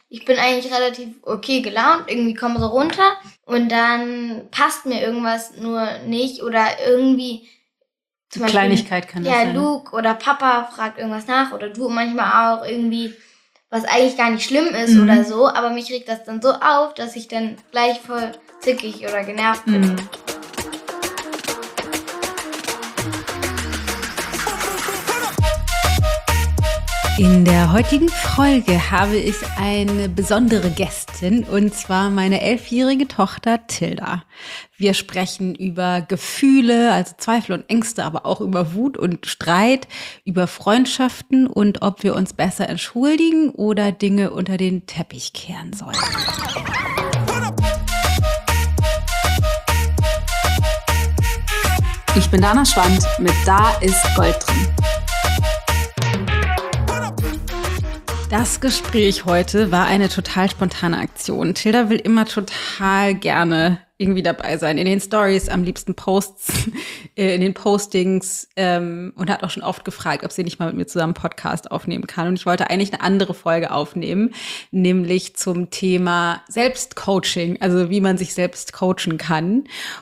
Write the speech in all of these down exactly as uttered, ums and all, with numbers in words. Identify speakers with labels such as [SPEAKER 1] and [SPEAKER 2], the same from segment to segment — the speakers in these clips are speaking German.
[SPEAKER 1] ich bin eigentlich relativ okay gelaunt, irgendwie komme so runter und dann passt mir irgendwas nur nicht oder irgendwie
[SPEAKER 2] zum Beispiel, Kleinigkeit kann das
[SPEAKER 1] ja,
[SPEAKER 2] sein.
[SPEAKER 1] Ja, Luke oder Papa fragt irgendwas nach oder du manchmal auch irgendwie, was eigentlich gar nicht schlimm ist mhm. oder so, aber mich regt das dann so auf, dass ich dann gleich voll zickig oder genervt bin. Mhm.
[SPEAKER 2] In der heutigen Folge habe ich eine besondere Gästin und zwar meine elfjährige Tochter Tilda. Wir sprechen über Gefühle, also Zweifel und Ängste, aber auch über Wut und Streit, über Freundschaften und ob wir uns besser entschuldigen oder Dinge unter den Teppich kehren sollen. Ich bin Dana Schwand mit Da ist Gold drin. Das Gespräch heute war eine total spontane Aktion. Tilda will immer total gerne irgendwie dabei sein. In den Stories, am liebsten Posts, in den Postings ähm, und hat auch schon oft gefragt, ob sie nicht mal mit mir zusammen einen Podcast aufnehmen kann. Und ich wollte eigentlich eine andere Folge aufnehmen, nämlich zum Thema Selbstcoaching, also wie man sich selbst coachen kann.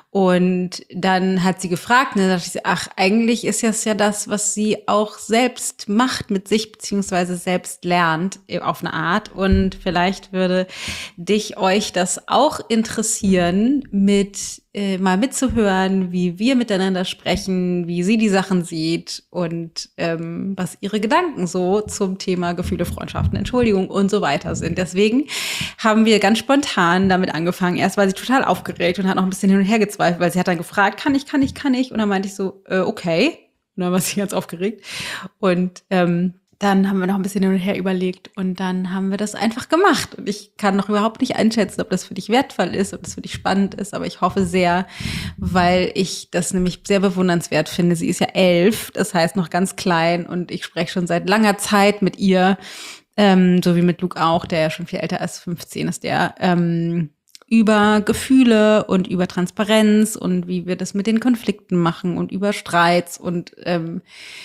[SPEAKER 2] Und dann hat sie gefragt, und dann dachte ich, ach, eigentlich ist das ja das, was sie auch selbst macht mit sich, beziehungsweise selbst lernt auf eine Art. Und vielleicht würde dich, euch das auch interessieren, mit äh, mal mitzuhören, wie wir miteinander sprechen, wie sie die Sachen sieht und ähm, was ihre Gedanken so zum Thema Gefühle, Freundschaften, Entschuldigung und so weiter sind. Deswegen haben wir ganz spontan damit angefangen. Erst war sie total aufgeregt und hat noch ein bisschen hin und her gezweifelt, weil sie hat dann gefragt, kann ich, kann ich, kann ich? Und dann meinte ich so, äh, okay. Und dann war sie ganz aufgeregt. Und ähm, dann haben wir noch ein bisschen hin und her überlegt und dann haben wir das einfach gemacht. Und ich kann noch überhaupt nicht einschätzen, ob das für dich wertvoll ist, ob das für dich spannend ist, aber ich hoffe sehr, weil ich das nämlich sehr bewundernswert finde. Sie ist ja elf, das heißt noch ganz klein und ich spreche schon seit langer Zeit mit ihr, ähm, so wie mit Luke auch, der ja schon viel älter als fünfzehn ist, der ähm, über Gefühle und über Transparenz und wie wir das mit den Konflikten machen und über Streits und ähm,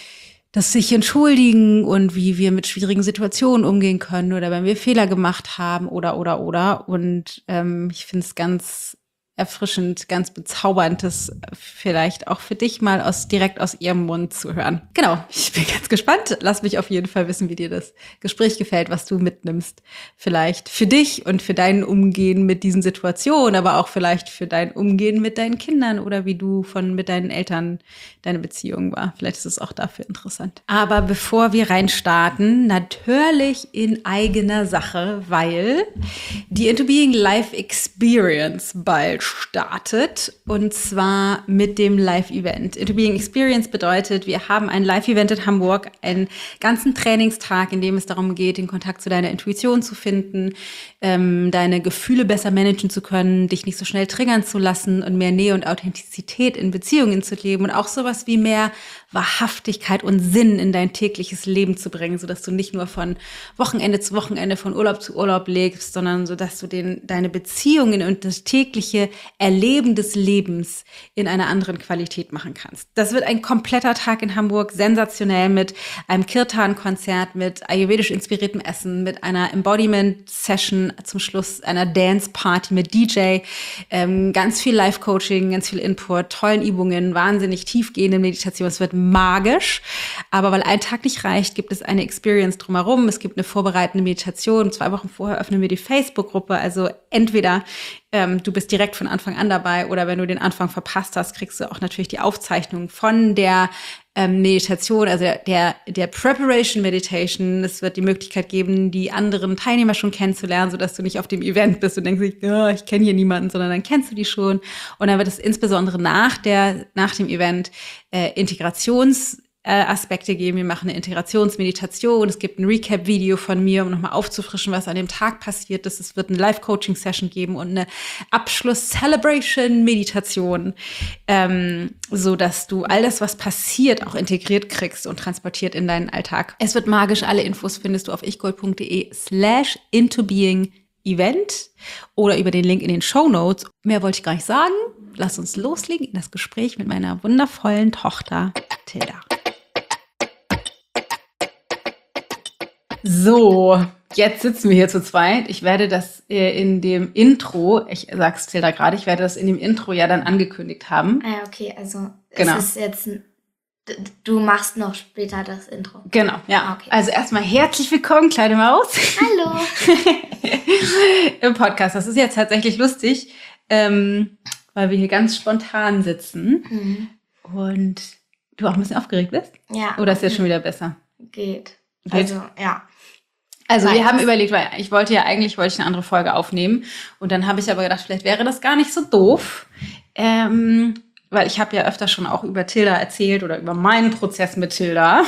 [SPEAKER 2] das sich entschuldigen und wie wir mit schwierigen Situationen umgehen können oder wenn wir Fehler gemacht haben oder, oder, oder. Und ähm, ich finde es ganz erfrischend, ganz bezaubernd, das vielleicht auch für dich mal aus direkt aus ihrem Mund zu hören. Genau, ich bin ganz gespannt. Lass mich auf jeden Fall wissen, wie dir das Gespräch gefällt, was du mitnimmst. Vielleicht für dich und für dein Umgehen mit diesen Situationen, aber auch vielleicht für dein Umgehen mit deinen Kindern oder wie du von mit deinen Eltern deine Beziehung war. Vielleicht ist es auch dafür interessant. Aber bevor wir reinstarten, natürlich in eigener Sache, weil die Into Being Live Experience bald startet und zwar mit dem Live-Event. Into Being Experience bedeutet, wir haben ein Live-Event in Hamburg, einen ganzen Trainingstag, in dem es darum geht, den Kontakt zu deiner Intuition zu finden, ähm, deine Gefühle besser managen zu können, dich nicht so schnell triggern zu lassen und mehr Nähe und Authentizität in Beziehungen zu leben und auch sowas wie mehr Wahrhaftigkeit und Sinn in dein tägliches Leben zu bringen, sodass du nicht nur von Wochenende zu Wochenende, von Urlaub zu Urlaub lebst, sondern so, dass du den, deine Beziehungen und das tägliche Erleben des Lebens in einer anderen Qualität machen kannst. Das wird ein kompletter Tag in Hamburg, sensationell mit einem Kirtan-Konzert, mit ayurvedisch inspiriertem Essen, mit einer Embodiment-Session zum Schluss, einer Dance-Party mit D J, ähm, ganz viel Live-Coaching, ganz viel Input, tollen Übungen, wahnsinnig tiefgehende Meditation. Es wird magisch, aber weil ein Tag nicht reicht, gibt es eine Experience drumherum. Es gibt eine vorbereitende Meditation. Zwei Wochen vorher öffnen wir die Facebook-Gruppe. Also entweder ähm, du bist direkt von Anfang an dabei oder wenn du den Anfang verpasst hast, kriegst du auch natürlich die Aufzeichnung von der ähm, Meditation, also der, der, der Preparation Meditation. Es wird die Möglichkeit geben, die anderen Teilnehmer schon kennenzulernen, sodass du nicht auf dem Event bist und denkst, oh, ich kenne hier niemanden, sondern dann kennst du die schon. Und dann wird es insbesondere nach der, nach dem Event äh, Integrations Äh, Aspekte geben. Wir machen eine Integrationsmeditation. Es gibt ein Recap-Video von mir, um nochmal aufzufrischen, was an dem Tag passiert ist. Es wird eine Live-Coaching-Session geben und eine Abschluss-Celebration-Meditation, ähm, so dass du all das, was passiert, auch integriert kriegst und transportiert in deinen Alltag. Es wird magisch. Alle Infos findest du auf ichgold.de slash intobeing Event oder über den Link in den Shownotes. Mehr wollte ich gar nicht sagen. Lass uns loslegen in das Gespräch mit meiner wundervollen Tochter Tilda. So, jetzt sitzen wir hier zu zweit. Ich werde das äh, in dem Intro, ich sag's Tilda gerade, ich werde das in dem Intro ja dann angekündigt haben.
[SPEAKER 1] Ah ja, okay, also
[SPEAKER 2] Genau.
[SPEAKER 1] es ist jetzt, d- du machst noch später das Intro.
[SPEAKER 2] Genau, ja.
[SPEAKER 1] Ah, okay.
[SPEAKER 2] Also erstmal herzlich willkommen, kleine Maus.
[SPEAKER 1] Hallo.
[SPEAKER 2] Im Podcast. Das ist jetzt tatsächlich lustig, ähm, weil wir hier ganz spontan sitzen
[SPEAKER 1] Mhm.
[SPEAKER 2] und du auch ein bisschen aufgeregt bist.
[SPEAKER 1] Ja.
[SPEAKER 2] Oder ist jetzt schon wieder besser?
[SPEAKER 1] Geht.
[SPEAKER 2] Geht?
[SPEAKER 1] Also, ja.
[SPEAKER 2] Also wir
[SPEAKER 1] Weiß.
[SPEAKER 2] haben überlegt, weil ich wollte ja eigentlich wollte ich eine andere Folge aufnehmen und dann habe ich aber gedacht, vielleicht wäre das gar nicht so doof, ähm, weil ich habe ja öfter schon auch über Tilda erzählt oder über meinen Prozess mit Tilda,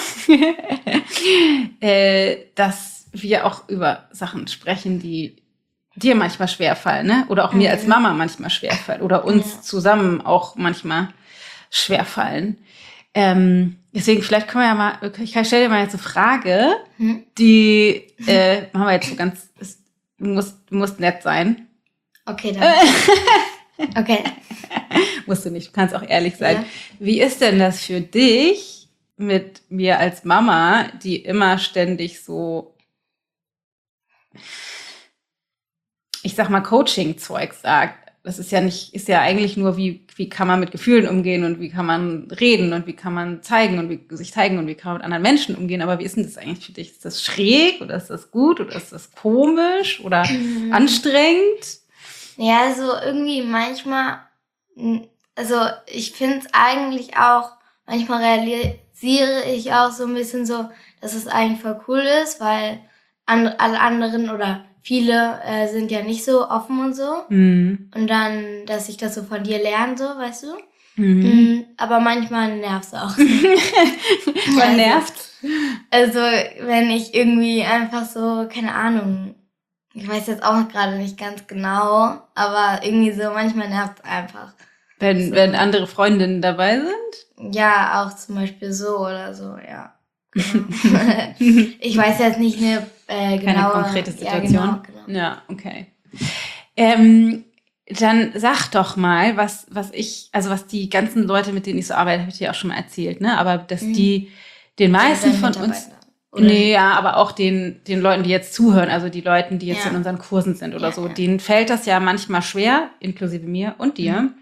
[SPEAKER 2] äh, dass wir auch über Sachen sprechen, die dir manchmal schwerfallen, ne? Oder auch mir als Mama manchmal schwerfallen oder uns
[SPEAKER 1] Ja.
[SPEAKER 2] zusammen auch manchmal schwerfallen. Ähm, deswegen, vielleicht können wir ja mal, ich stelle dir mal jetzt eine Frage,
[SPEAKER 1] Hm?
[SPEAKER 2] die äh, machen wir jetzt so ganz, ist, du musst, du musst nett sein.
[SPEAKER 1] Okay, dann. Okay.
[SPEAKER 2] Musst du nicht, du kannst auch ehrlich sein.
[SPEAKER 1] Ja.
[SPEAKER 2] Wie ist denn das für dich mit mir als Mama, die immer ständig so, ich sag mal, Coaching-Zeug sagt? Das ist ja nicht, ist ja eigentlich nur, wie, wie kann man mit Gefühlen umgehen und wie kann man reden und wie kann man zeigen und wie sich zeigen und wie kann man mit anderen Menschen umgehen. Aber wie ist denn das eigentlich für dich? Ist das schräg oder ist das gut oder ist das komisch oder anstrengend?
[SPEAKER 1] Ja, also irgendwie manchmal, m, also ich finde es eigentlich auch, manchmal realisiere ich auch so ein bisschen so, dass es eigentlich voll cool ist, weil an, alle anderen oder viele äh, sind ja nicht so offen und so.
[SPEAKER 2] Mhm.
[SPEAKER 1] Und dann, dass ich das so von dir lerne, so, weißt du?
[SPEAKER 2] Mhm.
[SPEAKER 1] Mm, aber manchmal nervt es auch.
[SPEAKER 2] Man
[SPEAKER 1] Also-
[SPEAKER 2] nervt.
[SPEAKER 1] Also, wenn ich irgendwie einfach so, keine Ahnung, ich weiß jetzt auch gerade nicht ganz genau, aber irgendwie so, manchmal nervt es einfach.
[SPEAKER 2] Wenn,
[SPEAKER 1] So.
[SPEAKER 2] wenn andere Freundinnen dabei sind?
[SPEAKER 1] Ja, auch zum Beispiel so oder so, ja. Genau. Ich weiß jetzt nicht eine äh, genaue...
[SPEAKER 2] Keine konkrete Situation.
[SPEAKER 1] Ja, genau, genau.
[SPEAKER 2] Ja, okay. Ähm, dann sag doch mal, was, was ich, also was die ganzen Leute, mit denen ich so arbeite, habe ich dir auch schon mal erzählt, ne? Aber dass
[SPEAKER 1] Mhm.
[SPEAKER 2] die den meisten
[SPEAKER 1] Deine
[SPEAKER 2] von uns,
[SPEAKER 1] Mitarbeiter, oder?
[SPEAKER 2] nee, ja, aber auch den, den Leuten, die jetzt zuhören, also die Leuten, die jetzt
[SPEAKER 1] Ja.
[SPEAKER 2] in unseren Kursen sind oder
[SPEAKER 1] Ja,
[SPEAKER 2] so,
[SPEAKER 1] ja.
[SPEAKER 2] denen fällt das ja manchmal schwer, inklusive mir und dir,
[SPEAKER 1] Mhm.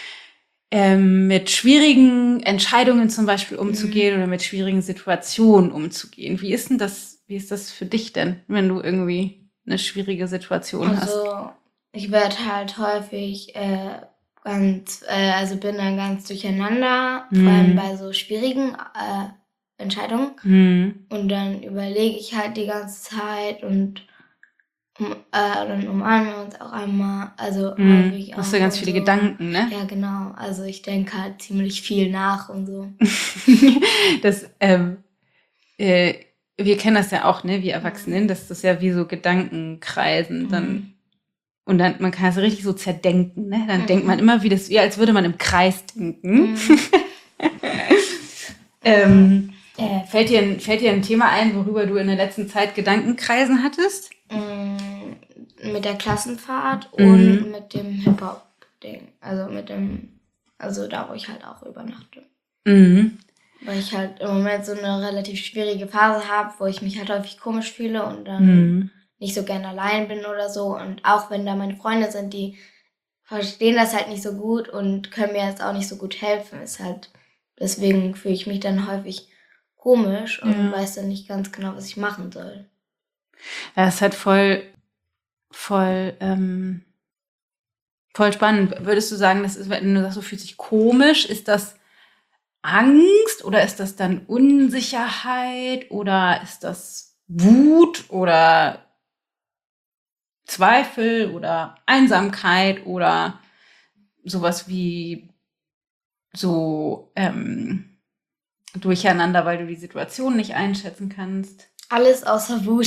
[SPEAKER 2] ähm, mit schwierigen Entscheidungen zum Beispiel
[SPEAKER 1] Mhm.
[SPEAKER 2] umzugehen oder mit schwierigen Situationen umzugehen. Wie ist denn das, wie ist das für dich denn, wenn du irgendwie eine schwierige Situation hast?
[SPEAKER 1] Also, ich werde halt häufig äh, ganz, äh, also bin dann ganz durcheinander,
[SPEAKER 2] Mhm.
[SPEAKER 1] vor allem bei so schwierigen äh, Entscheidungen.
[SPEAKER 2] Hm.
[SPEAKER 1] Und dann überlege ich halt die ganze Zeit und um, äh, dann umarmen wir uns auch einmal. Also
[SPEAKER 2] Hm.
[SPEAKER 1] häufig auch.
[SPEAKER 2] Hast du ganz
[SPEAKER 1] und
[SPEAKER 2] viele
[SPEAKER 1] so.
[SPEAKER 2] Gedanken, ne?
[SPEAKER 1] Ja, genau. Also ich denke halt ziemlich viel nach und so.
[SPEAKER 2] Das, ähm, äh, wir kennen das ja auch, ne, wir Erwachsenen, dass das ja wie so Gedanken kreisen. Dann,
[SPEAKER 1] Mhm.
[SPEAKER 2] und dann, man kann es richtig so zerdenken, ne? Dann
[SPEAKER 1] Mhm.
[SPEAKER 2] denkt man immer, wie das, wie als würde man im Kreis denken.
[SPEAKER 1] Mhm.
[SPEAKER 2] Ähm, äh, fällt dir, ein- fällt dir ein Thema ein, worüber du in der letzten Zeit Gedankenkreisen hattest?
[SPEAKER 1] Mm, Mit der Klassenfahrt
[SPEAKER 2] Mhm.
[SPEAKER 1] und mit dem Hip-Hop-Ding. Also mit dem, also da, wo ich halt auch übernachte.
[SPEAKER 2] Mhm.
[SPEAKER 1] Weil ich halt im Moment so eine relativ schwierige Phase habe, wo ich mich halt häufig komisch fühle und dann
[SPEAKER 2] Mhm.
[SPEAKER 1] nicht so gern allein bin oder so. Und auch wenn da meine Freunde sind, die verstehen das halt nicht so gut und können mir jetzt auch nicht so gut helfen. Ist halt, deswegen fühle ich mich dann häufig komisch und
[SPEAKER 2] Ja.
[SPEAKER 1] weiß dann nicht ganz genau, was ich machen soll.
[SPEAKER 2] Das ist halt voll, voll, ähm, voll spannend. Würdest du sagen, das ist, wenn du sagst, du fühlst dich komisch, ist das Angst oder ist das dann Unsicherheit oder ist das Wut oder Zweifel oder Einsamkeit oder sowas wie so ähm, Durcheinander, weil du die Situation nicht einschätzen kannst?
[SPEAKER 1] Alles außer Wut.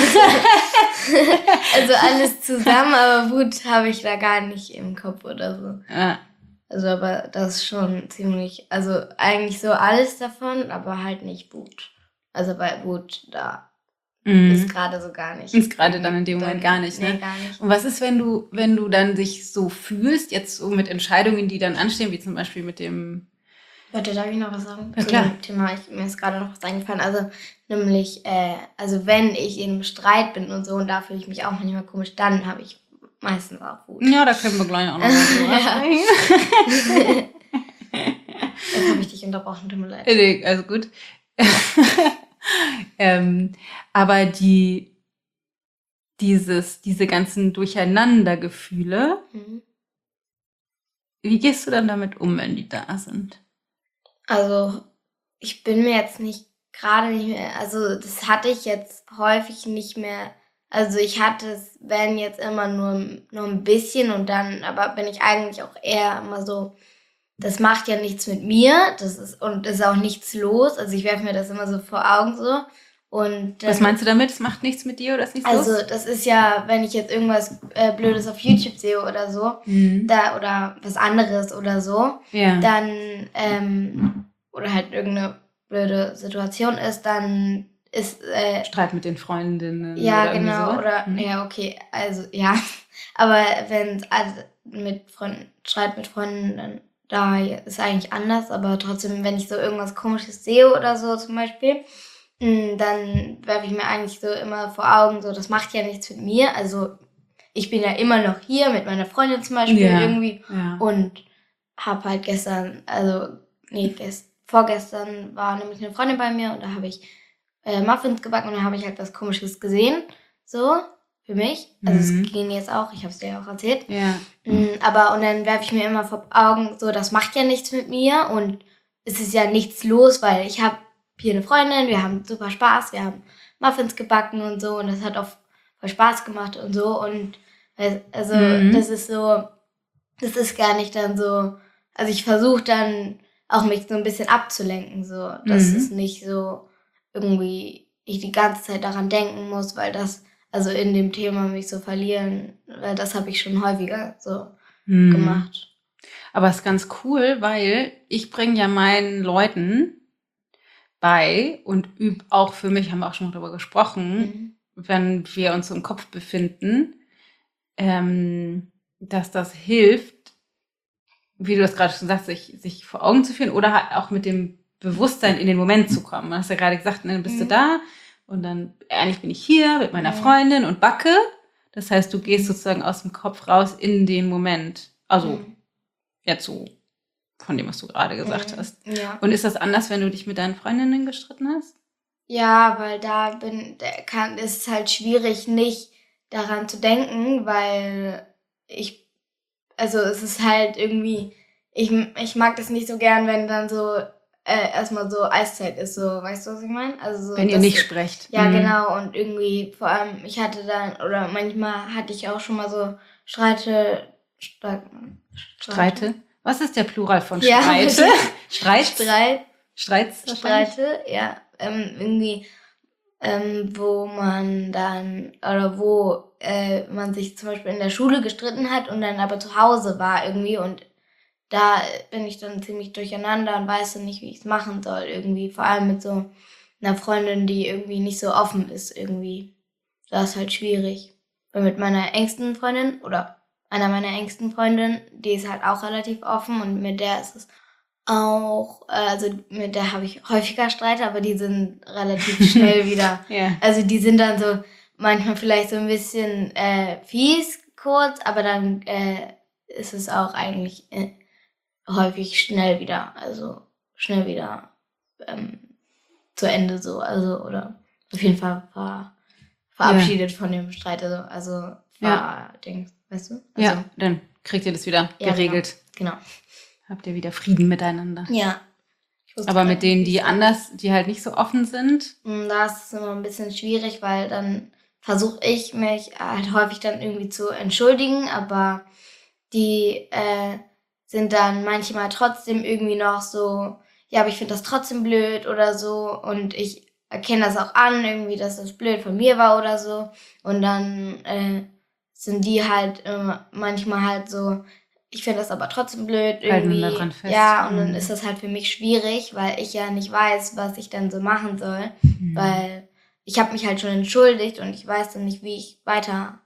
[SPEAKER 1] Also alles zusammen, aber Wut habe ich da gar nicht im Kopf oder so.
[SPEAKER 2] Ja.
[SPEAKER 1] Also aber das ist schon ziemlich, also eigentlich so alles davon, aber halt nicht Wut. Also bei Wut, da
[SPEAKER 2] Mhm.
[SPEAKER 1] ist gerade so gar nicht.
[SPEAKER 2] Ist gerade dann in dem Moment gar nicht, ne?
[SPEAKER 1] Nee, gar nicht.
[SPEAKER 2] Und was ist, wenn du, wenn du dann dich so fühlst, jetzt so mit Entscheidungen, die dann anstehen, wie zum Beispiel mit dem
[SPEAKER 1] Warte, darf ich noch was sagen?
[SPEAKER 2] Ja,
[SPEAKER 1] zu
[SPEAKER 2] klar.
[SPEAKER 1] dem Thema? Ich, mir ist gerade noch was eingefallen. Also, nämlich, äh, also wenn ich in einem Streit bin und so, und da fühle ich mich auch manchmal komisch, dann habe ich meistens auch Wut.
[SPEAKER 2] Ja, da können wir gleich auch noch mal drüber sprechen.
[SPEAKER 1] Jetzt habe ich dich unterbrochen, tut mir leid.
[SPEAKER 2] Nee, also gut. ähm, aber die, dieses, diese ganzen Durcheinandergefühle,
[SPEAKER 1] Mhm.
[SPEAKER 2] wie gehst du dann damit um, wenn die da sind?
[SPEAKER 1] Also, ich bin mir jetzt nicht gerade nicht mehr, also das hatte ich jetzt häufig nicht mehr. Also ich hatte es, wenn jetzt immer nur, nur ein bisschen und dann, aber bin ich eigentlich auch eher immer so, das macht ja nichts mit mir, das ist und ist auch nichts los. Also ich werfe mir das immer so vor Augen so. Und dann,
[SPEAKER 2] Was meinst du damit? Es macht nichts mit dir oder ist nichts
[SPEAKER 1] also
[SPEAKER 2] los?
[SPEAKER 1] das ist ja, wenn ich jetzt irgendwas äh, Blödes auf YouTube sehe oder so,
[SPEAKER 2] Mhm.
[SPEAKER 1] da oder was anderes oder so,
[SPEAKER 2] Ja.
[SPEAKER 1] dann ähm, oder halt irgendeine blöde Situation ist, dann ist äh,
[SPEAKER 2] Streit mit den Freundinnen
[SPEAKER 1] ja
[SPEAKER 2] oder irgendwie
[SPEAKER 1] genau
[SPEAKER 2] sowas?
[SPEAKER 1] oder
[SPEAKER 2] Mhm.
[SPEAKER 1] ja okay, also ja, aber wenn also mit Freunden Streit mit Freunden, dann da ist eigentlich anders, aber trotzdem, wenn ich so irgendwas Komisches sehe oder so zum Beispiel, mh, dann werfe ich mir eigentlich so immer vor Augen, so das macht ja nichts mit mir, also ich bin ja immer noch hier mit meiner Freundin zum Beispiel
[SPEAKER 2] Ja,
[SPEAKER 1] irgendwie
[SPEAKER 2] ja.
[SPEAKER 1] und habe halt gestern, also nee, gest, vorgestern war nämlich eine Freundin bei mir und da habe ich äh, Muffins gebacken und da habe ich halt was Komisches gesehen, so für mich. Also
[SPEAKER 2] Mhm.
[SPEAKER 1] es ging jetzt auch, ich habe es dir ja auch erzählt.
[SPEAKER 2] Ja.
[SPEAKER 1] Mm, aber und dann werfe ich mir immer vor Augen, so das macht ja nichts mit mir und es ist ja nichts los, weil ich habe hier eine Freundin, wir haben super Spaß, wir haben Muffins gebacken und so und das hat auch voll Spaß gemacht und so und äh, also
[SPEAKER 2] Mhm.
[SPEAKER 1] das ist so, das ist gar nicht dann so, also ich versuche dann auch mich so ein bisschen abzulenken, so, dass
[SPEAKER 2] Mhm.
[SPEAKER 1] es nicht so irgendwie ich die ganze Zeit daran denken muss, weil das, also in dem Thema mich so verlieren, weil das habe ich schon häufiger so
[SPEAKER 2] Mhm.
[SPEAKER 1] gemacht.
[SPEAKER 2] Aber es ist ganz cool, weil ich bringe ja meinen Leuten bei und üb auch für mich, haben wir auch schon darüber gesprochen,
[SPEAKER 1] Mhm.
[SPEAKER 2] wenn wir uns so im Kopf befinden, ähm, dass das hilft, wie du das gerade schon sagst, sich, sich vor Augen zu führen oder halt auch mit dem Bewusstsein in den Moment zu kommen. Du hast ja gerade gesagt, ne, dann bist du
[SPEAKER 1] Mhm.
[SPEAKER 2] da und dann, eigentlich bin ich hier mit meiner
[SPEAKER 1] Mhm.
[SPEAKER 2] Freundin und backe. Das heißt, du gehst
[SPEAKER 1] Mhm.
[SPEAKER 2] sozusagen aus dem Kopf raus in den Moment. Also,
[SPEAKER 1] Mhm.
[SPEAKER 2] jetzt so von dem, was du gerade gesagt
[SPEAKER 1] Mhm.
[SPEAKER 2] hast.
[SPEAKER 1] Ja.
[SPEAKER 2] Und ist das anders, wenn du dich mit deinen Freundinnen gestritten hast?
[SPEAKER 1] Ja, weil da bin, da kann, ist es halt schwierig, nicht daran zu denken, weil ich, also es ist halt irgendwie, ich, ich mag das nicht so gern, wenn dann so äh, erstmal so Eiszeit ist, so, weißt du, was ich meine? Also so,
[SPEAKER 2] Wenn ihr
[SPEAKER 1] dass-
[SPEAKER 2] nicht sprecht.
[SPEAKER 1] Ja,
[SPEAKER 2] Mhm.
[SPEAKER 1] genau, und irgendwie, vor allem, ich hatte dann, oder manchmal hatte ich auch schon mal so Streite, Streite,
[SPEAKER 2] Streite? Was ist der Plural von
[SPEAKER 1] Ja,
[SPEAKER 2] Streite? Streit?
[SPEAKER 1] Streit,
[SPEAKER 2] Streits wahrscheinlich?
[SPEAKER 1] Streite, ja, ähm, irgendwie, ähm, wo man dann, oder wo äh, man sich zum Beispiel in der Schule gestritten hat und dann aber zu Hause war irgendwie und da bin ich dann ziemlich durcheinander und weiß dann nicht, wie ich es machen soll irgendwie, vor allem mit so einer Freundin, die irgendwie nicht so offen ist irgendwie. Das ist halt schwierig. Und mit meiner engsten Freundin oder einer meiner engsten Freundinnen, die ist halt auch relativ offen und mit der ist es auch, äh, also mit der habe ich häufiger Streit, aber die sind relativ schnell wieder.
[SPEAKER 2] Ja.
[SPEAKER 1] Also die sind dann so manchmal vielleicht so ein bisschen äh, fies kurz, aber dann äh, ist es auch eigentlich äh, häufig schnell wieder, also schnell wieder ähm, zu Ende so, also oder auf jeden Fall war verabschiedet von dem Streit, also, also war, Ding, weißt du? Also,
[SPEAKER 2] Ja, dann kriegt ihr das wieder
[SPEAKER 1] Ja,
[SPEAKER 2] geregelt.
[SPEAKER 1] Genau. genau.
[SPEAKER 2] Habt ihr wieder Frieden miteinander.
[SPEAKER 1] Ja. Ich wusste
[SPEAKER 2] Aber
[SPEAKER 1] grad
[SPEAKER 2] mit denen,
[SPEAKER 1] nicht, wie
[SPEAKER 2] die
[SPEAKER 1] ich sagen
[SPEAKER 2] anders, die halt nicht so offen sind,
[SPEAKER 1] Mm, Da ist es immer ein bisschen schwierig, weil dann versuche ich mich halt häufig dann irgendwie zu entschuldigen, aber die äh, sind dann manchmal trotzdem irgendwie noch so, ja, aber ich finde das trotzdem blöd oder so und ich erkenne das auch an, irgendwie, dass das blöd von mir war oder so und dann äh, sind die halt immer manchmal halt so, ich finde das aber trotzdem blöd
[SPEAKER 2] Halten
[SPEAKER 1] irgendwie.
[SPEAKER 2] da dran fest.
[SPEAKER 1] Ja, und dann
[SPEAKER 2] Mhm.
[SPEAKER 1] ist das halt für mich schwierig, weil ich ja nicht weiß, was ich dann so machen soll,
[SPEAKER 2] Mhm.
[SPEAKER 1] weil ich habe mich halt schon entschuldigt und ich weiß dann nicht, wie ich weiter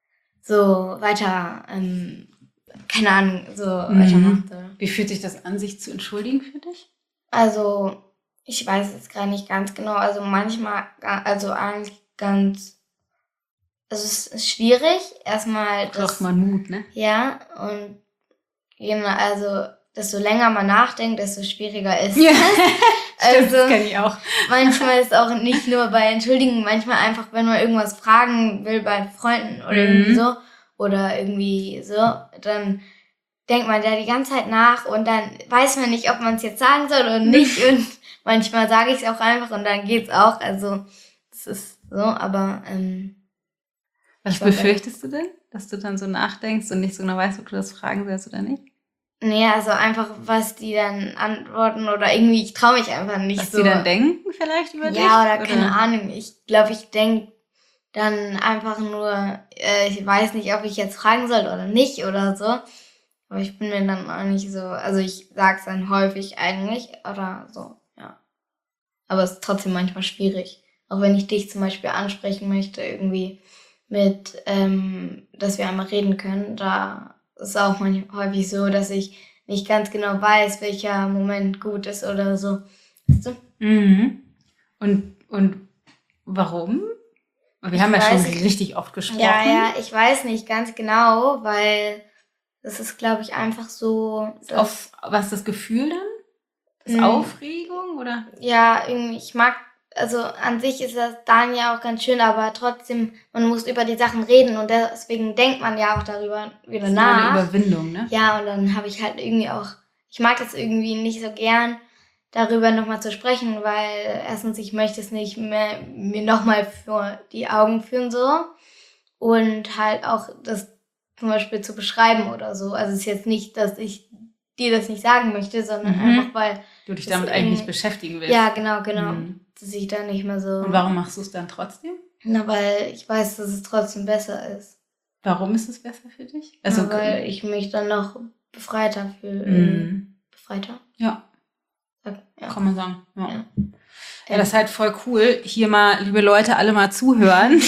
[SPEAKER 1] so weiter, ähm, keine Ahnung, so
[SPEAKER 2] Mhm.
[SPEAKER 1] weitermachen soll.
[SPEAKER 2] Wie fühlt sich das an, sich zu entschuldigen für dich?
[SPEAKER 1] Also, ich weiß jetzt gar nicht ganz genau. Also manchmal, ga- also eigentlich ganz, also es ist schwierig. Erstmal
[SPEAKER 2] Braucht
[SPEAKER 1] das,
[SPEAKER 2] man Mut, ne?
[SPEAKER 1] ja, und genau, also desto länger man nachdenkt, desto schwieriger ist
[SPEAKER 2] Ja,
[SPEAKER 1] es.
[SPEAKER 2] stimmt, das
[SPEAKER 1] Also
[SPEAKER 2] kenne ich auch.
[SPEAKER 1] manchmal ist auch nicht nur bei Entschuldigen, manchmal einfach, wenn man irgendwas fragen will bei Freunden oder irgendwie
[SPEAKER 2] Mhm.
[SPEAKER 1] so oder irgendwie so, dann denkt man da die ganze Zeit nach und dann weiß man nicht, ob man es jetzt sagen soll oder nicht und manchmal sage ich es auch einfach und dann geht's auch. Also das ist so, aber ähm,
[SPEAKER 2] Was
[SPEAKER 1] ich war bei-
[SPEAKER 2] befürchtest du denn? Dass du dann so nachdenkst und nicht so genau weißt, ob du das fragen sollst oder nicht?
[SPEAKER 1] nee, also einfach, was die dann antworten oder irgendwie, ich traue mich einfach nicht
[SPEAKER 2] Was
[SPEAKER 1] so.
[SPEAKER 2] die dann denken vielleicht über dich?
[SPEAKER 1] Ja, oder keine Ahnung. Ich glaube, ich denke dann einfach nur, äh, ich weiß nicht, ob ich jetzt fragen soll oder nicht oder so. Aber ich bin mir dann auch nicht so, also ich sag's dann häufig eigentlich oder so, ja. Aber es ist trotzdem manchmal schwierig. Auch wenn ich dich zum Beispiel ansprechen möchte, irgendwie mit, ähm, dass wir einmal reden können, da ist auch manchmal häufig so, dass ich nicht ganz genau weiß, welcher Moment gut ist oder so. Weißt du?
[SPEAKER 2] Mhm. Und, und warum? Wir
[SPEAKER 1] Ich
[SPEAKER 2] haben ja
[SPEAKER 1] weiß
[SPEAKER 2] schon
[SPEAKER 1] nicht.
[SPEAKER 2] richtig oft gesprochen.
[SPEAKER 1] Ja, ja, ich weiß nicht ganz genau, weil das ist, glaube ich, einfach so, dass,
[SPEAKER 2] Auf, was ist das Gefühl dann? Das
[SPEAKER 1] Mm.
[SPEAKER 2] Aufregung oder?
[SPEAKER 1] ja, irgendwie, ich mag, also an sich ist das dann ja auch ganz schön, aber trotzdem, man muss über die Sachen reden und deswegen denkt man ja auch darüber wieder
[SPEAKER 2] Das ist immer eine
[SPEAKER 1] nach.
[SPEAKER 2] Überwindung, ne?
[SPEAKER 1] Ja, und dann habe ich halt irgendwie auch, ich mag das irgendwie nicht so gern, darüber nochmal zu sprechen, weil erstens, ich möchte es nicht mehr mir nochmal vor die Augen führen so und halt auch das zum Beispiel zu beschreiben oder so. Also es ist jetzt nicht, dass ich dir das nicht sagen möchte, sondern
[SPEAKER 2] Mhm.
[SPEAKER 1] einfach, weil
[SPEAKER 2] Du dich
[SPEAKER 1] das
[SPEAKER 2] damit eigentlich
[SPEAKER 1] irgendwie-
[SPEAKER 2] nicht beschäftigen willst.
[SPEAKER 1] ja, genau, genau.
[SPEAKER 2] Mhm.
[SPEAKER 1] Dass ich da nicht mehr so...
[SPEAKER 2] Und warum machst du es dann trotzdem?
[SPEAKER 1] Na, weil ich weiß, dass es trotzdem besser ist.
[SPEAKER 2] Warum ist es besser für dich?
[SPEAKER 1] Also,
[SPEAKER 2] Also,
[SPEAKER 1] weil ich mich dann noch befreiter fühle.
[SPEAKER 2] Mhm.
[SPEAKER 1] Befreiter?
[SPEAKER 2] Ja,
[SPEAKER 1] Sag- Ja.
[SPEAKER 2] kann man sagen. Ja.
[SPEAKER 1] Ja.
[SPEAKER 2] Ja, das ist halt voll cool. Hier mal, liebe Leute, alle mal zuhören.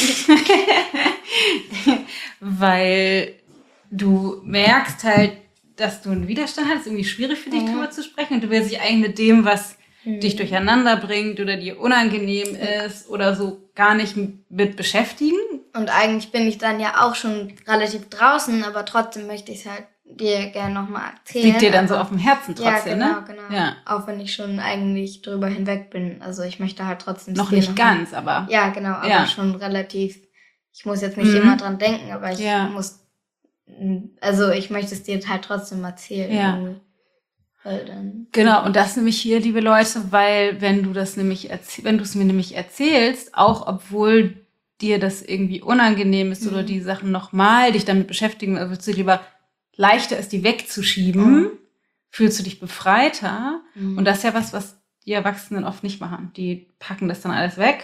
[SPEAKER 2] Weil du merkst halt, dass du einen Widerstand hast, irgendwie schwierig für dich
[SPEAKER 1] Mhm.
[SPEAKER 2] drüber zu sprechen und du willst dich eigentlich mit dem, was
[SPEAKER 1] Mhm.
[SPEAKER 2] dich durcheinander bringt oder dir unangenehm ist oder so, gar nicht mit beschäftigen.
[SPEAKER 1] Und eigentlich bin ich dann ja auch schon relativ draußen, aber trotzdem möchte ich es halt dir gerne nochmal erzählen.
[SPEAKER 2] Liegt dir dann so
[SPEAKER 1] aber-
[SPEAKER 2] auf dem Herzen trotzdem,
[SPEAKER 1] ja, genau,
[SPEAKER 2] ne?
[SPEAKER 1] genau.
[SPEAKER 2] Ja.
[SPEAKER 1] Auch wenn ich schon eigentlich drüber hinweg bin. Also ich möchte halt trotzdem...
[SPEAKER 2] Noch
[SPEAKER 1] dir
[SPEAKER 2] nicht
[SPEAKER 1] noch-
[SPEAKER 2] ganz, aber
[SPEAKER 1] Ja, genau, aber
[SPEAKER 2] Ja.
[SPEAKER 1] schon relativ... Ich muss jetzt nicht
[SPEAKER 2] Mhm.
[SPEAKER 1] immer dran denken, aber ich
[SPEAKER 2] Ja.
[SPEAKER 1] muss... Also ich möchte es dir halt trotzdem erzählen.
[SPEAKER 2] Ja.
[SPEAKER 1] irgendwie. Weil dann...
[SPEAKER 2] genau, und das nämlich hier, liebe Leute, weil wenn du das nämlich erzäh- wenn du es mir nämlich erzählst, auch obwohl dir das irgendwie unangenehm ist oder
[SPEAKER 1] Mhm.
[SPEAKER 2] die Sachen nochmal dich damit beschäftigen, also willst du lieber leichter ist, die wegzuschieben,
[SPEAKER 1] Mhm.
[SPEAKER 2] fühlst du dich befreiter.
[SPEAKER 1] Mhm.
[SPEAKER 2] Und das ist ja was, was die Erwachsenen oft nicht machen. Die packen das dann alles weg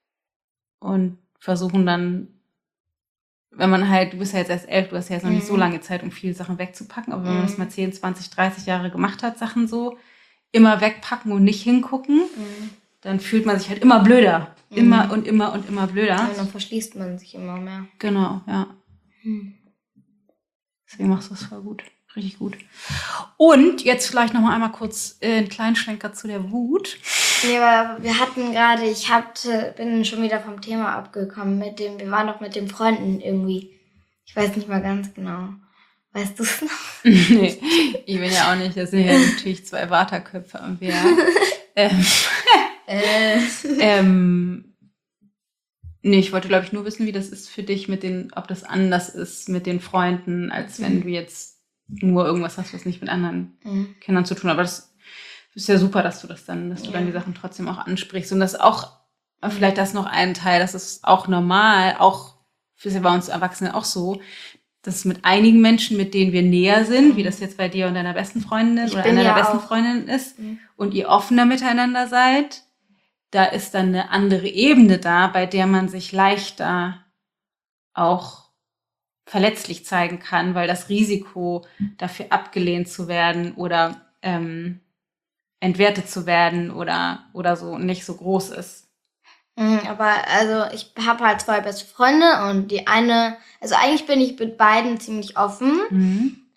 [SPEAKER 2] und versuchen dann, wenn man halt, du bist ja jetzt erst elf, du hast ja jetzt noch nicht so
[SPEAKER 1] Mhm.
[SPEAKER 2] lange Zeit, um viele Sachen wegzupacken, aber wenn man das
[SPEAKER 1] Mhm.
[SPEAKER 2] mal zehn, zwanzig, dreißig Jahre gemacht hat, Sachen so, immer wegpacken und nicht hingucken,
[SPEAKER 1] Mhm.
[SPEAKER 2] dann fühlt man sich halt immer blöder.
[SPEAKER 1] Mhm.
[SPEAKER 2] Immer und immer und immer blöder.
[SPEAKER 1] Ja, dann verschließt man sich immer mehr.
[SPEAKER 2] Genau, ja.
[SPEAKER 1] Hm.
[SPEAKER 2] Deswegen machst du das voll gut. Richtig gut. Und jetzt vielleicht noch mal einmal kurz äh, einen kleinen Schlenker zu der Wut.
[SPEAKER 1] Nee, aber wir hatten gerade, ich hatte, bin schon wieder vom Thema abgekommen mit dem, wir waren doch mit den Freunden irgendwie. Ich weiß nicht mal ganz genau. Weißt du es noch?
[SPEAKER 2] Nee, ich bin ja auch nicht. Das sind ja natürlich zwei Waterköpfe am Werk. ähm,
[SPEAKER 1] Äh.
[SPEAKER 2] ähm, nee, ich wollte, glaube ich, nur wissen, wie das ist für dich mit den, ob das anders ist mit den Freunden, als wenn du jetzt nur irgendwas hast, was nicht mit anderen
[SPEAKER 1] Mhm.
[SPEAKER 2] Kindern zu tun hat. Aber das ist ja super, dass du das dann, dass du dann die Sachen trotzdem auch ansprichst. Und das auch, vielleicht das noch ein Teil, das ist auch normal, auch für bei uns Erwachsenen auch so, dass mit einigen Menschen, mit denen wir näher sind, wie das jetzt bei dir und deiner besten Freundin
[SPEAKER 1] Ich
[SPEAKER 2] oder
[SPEAKER 1] bin
[SPEAKER 2] einer
[SPEAKER 1] ja
[SPEAKER 2] der besten
[SPEAKER 1] auch-
[SPEAKER 2] Freundinnen ist
[SPEAKER 1] Mhm.
[SPEAKER 2] und ihr offener miteinander seid, da ist dann eine andere Ebene da, bei der man sich leichter auch verletzlich zeigen kann, weil das Risiko dafür abgelehnt zu werden oder ähm, entwertet zu werden oder, oder so nicht so groß ist.
[SPEAKER 1] Mhm, aber also ich habe halt zwei beste Freunde und die eine, also eigentlich bin ich mit beiden ziemlich offen,
[SPEAKER 2] Mhm.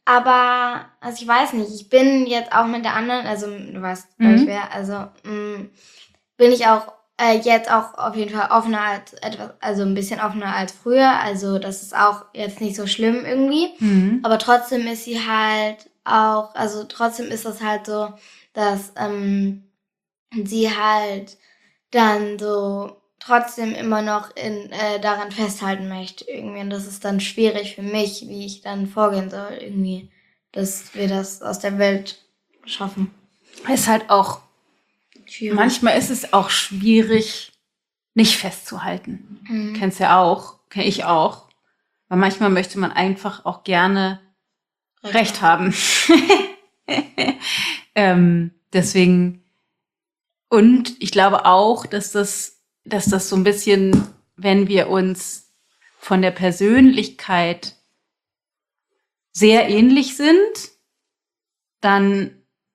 [SPEAKER 1] aber, also ich weiß nicht, ich bin jetzt auch mit der anderen, also du weißt, glaube
[SPEAKER 2] Mhm.
[SPEAKER 1] ich wer, also mh, bin ich auch äh, jetzt auch auf jeden Fall offener als etwas, also ein bisschen offener als früher, also das ist auch jetzt nicht so schlimm irgendwie,
[SPEAKER 2] Mhm.
[SPEAKER 1] aber trotzdem ist sie halt auch, also trotzdem ist das halt so, dass ähm, sie halt dann so trotzdem immer noch in, äh, daran festhalten möchte irgendwie. Und das ist dann schwierig für mich, wie ich dann vorgehen soll irgendwie, dass wir das aus der Welt schaffen.
[SPEAKER 2] Es ist halt auch,
[SPEAKER 1] Schwierig.
[SPEAKER 2] manchmal ist es auch schwierig, nicht festzuhalten.
[SPEAKER 1] Mhm.
[SPEAKER 2] Kennst ja auch, kenn ich auch. Weil manchmal möchte man einfach auch gerne Recht, Recht haben. ähm, deswegen, und ich glaube auch, dass das, dass das so ein bisschen, wenn wir uns von der Persönlichkeit sehr ähnlich sind, dann,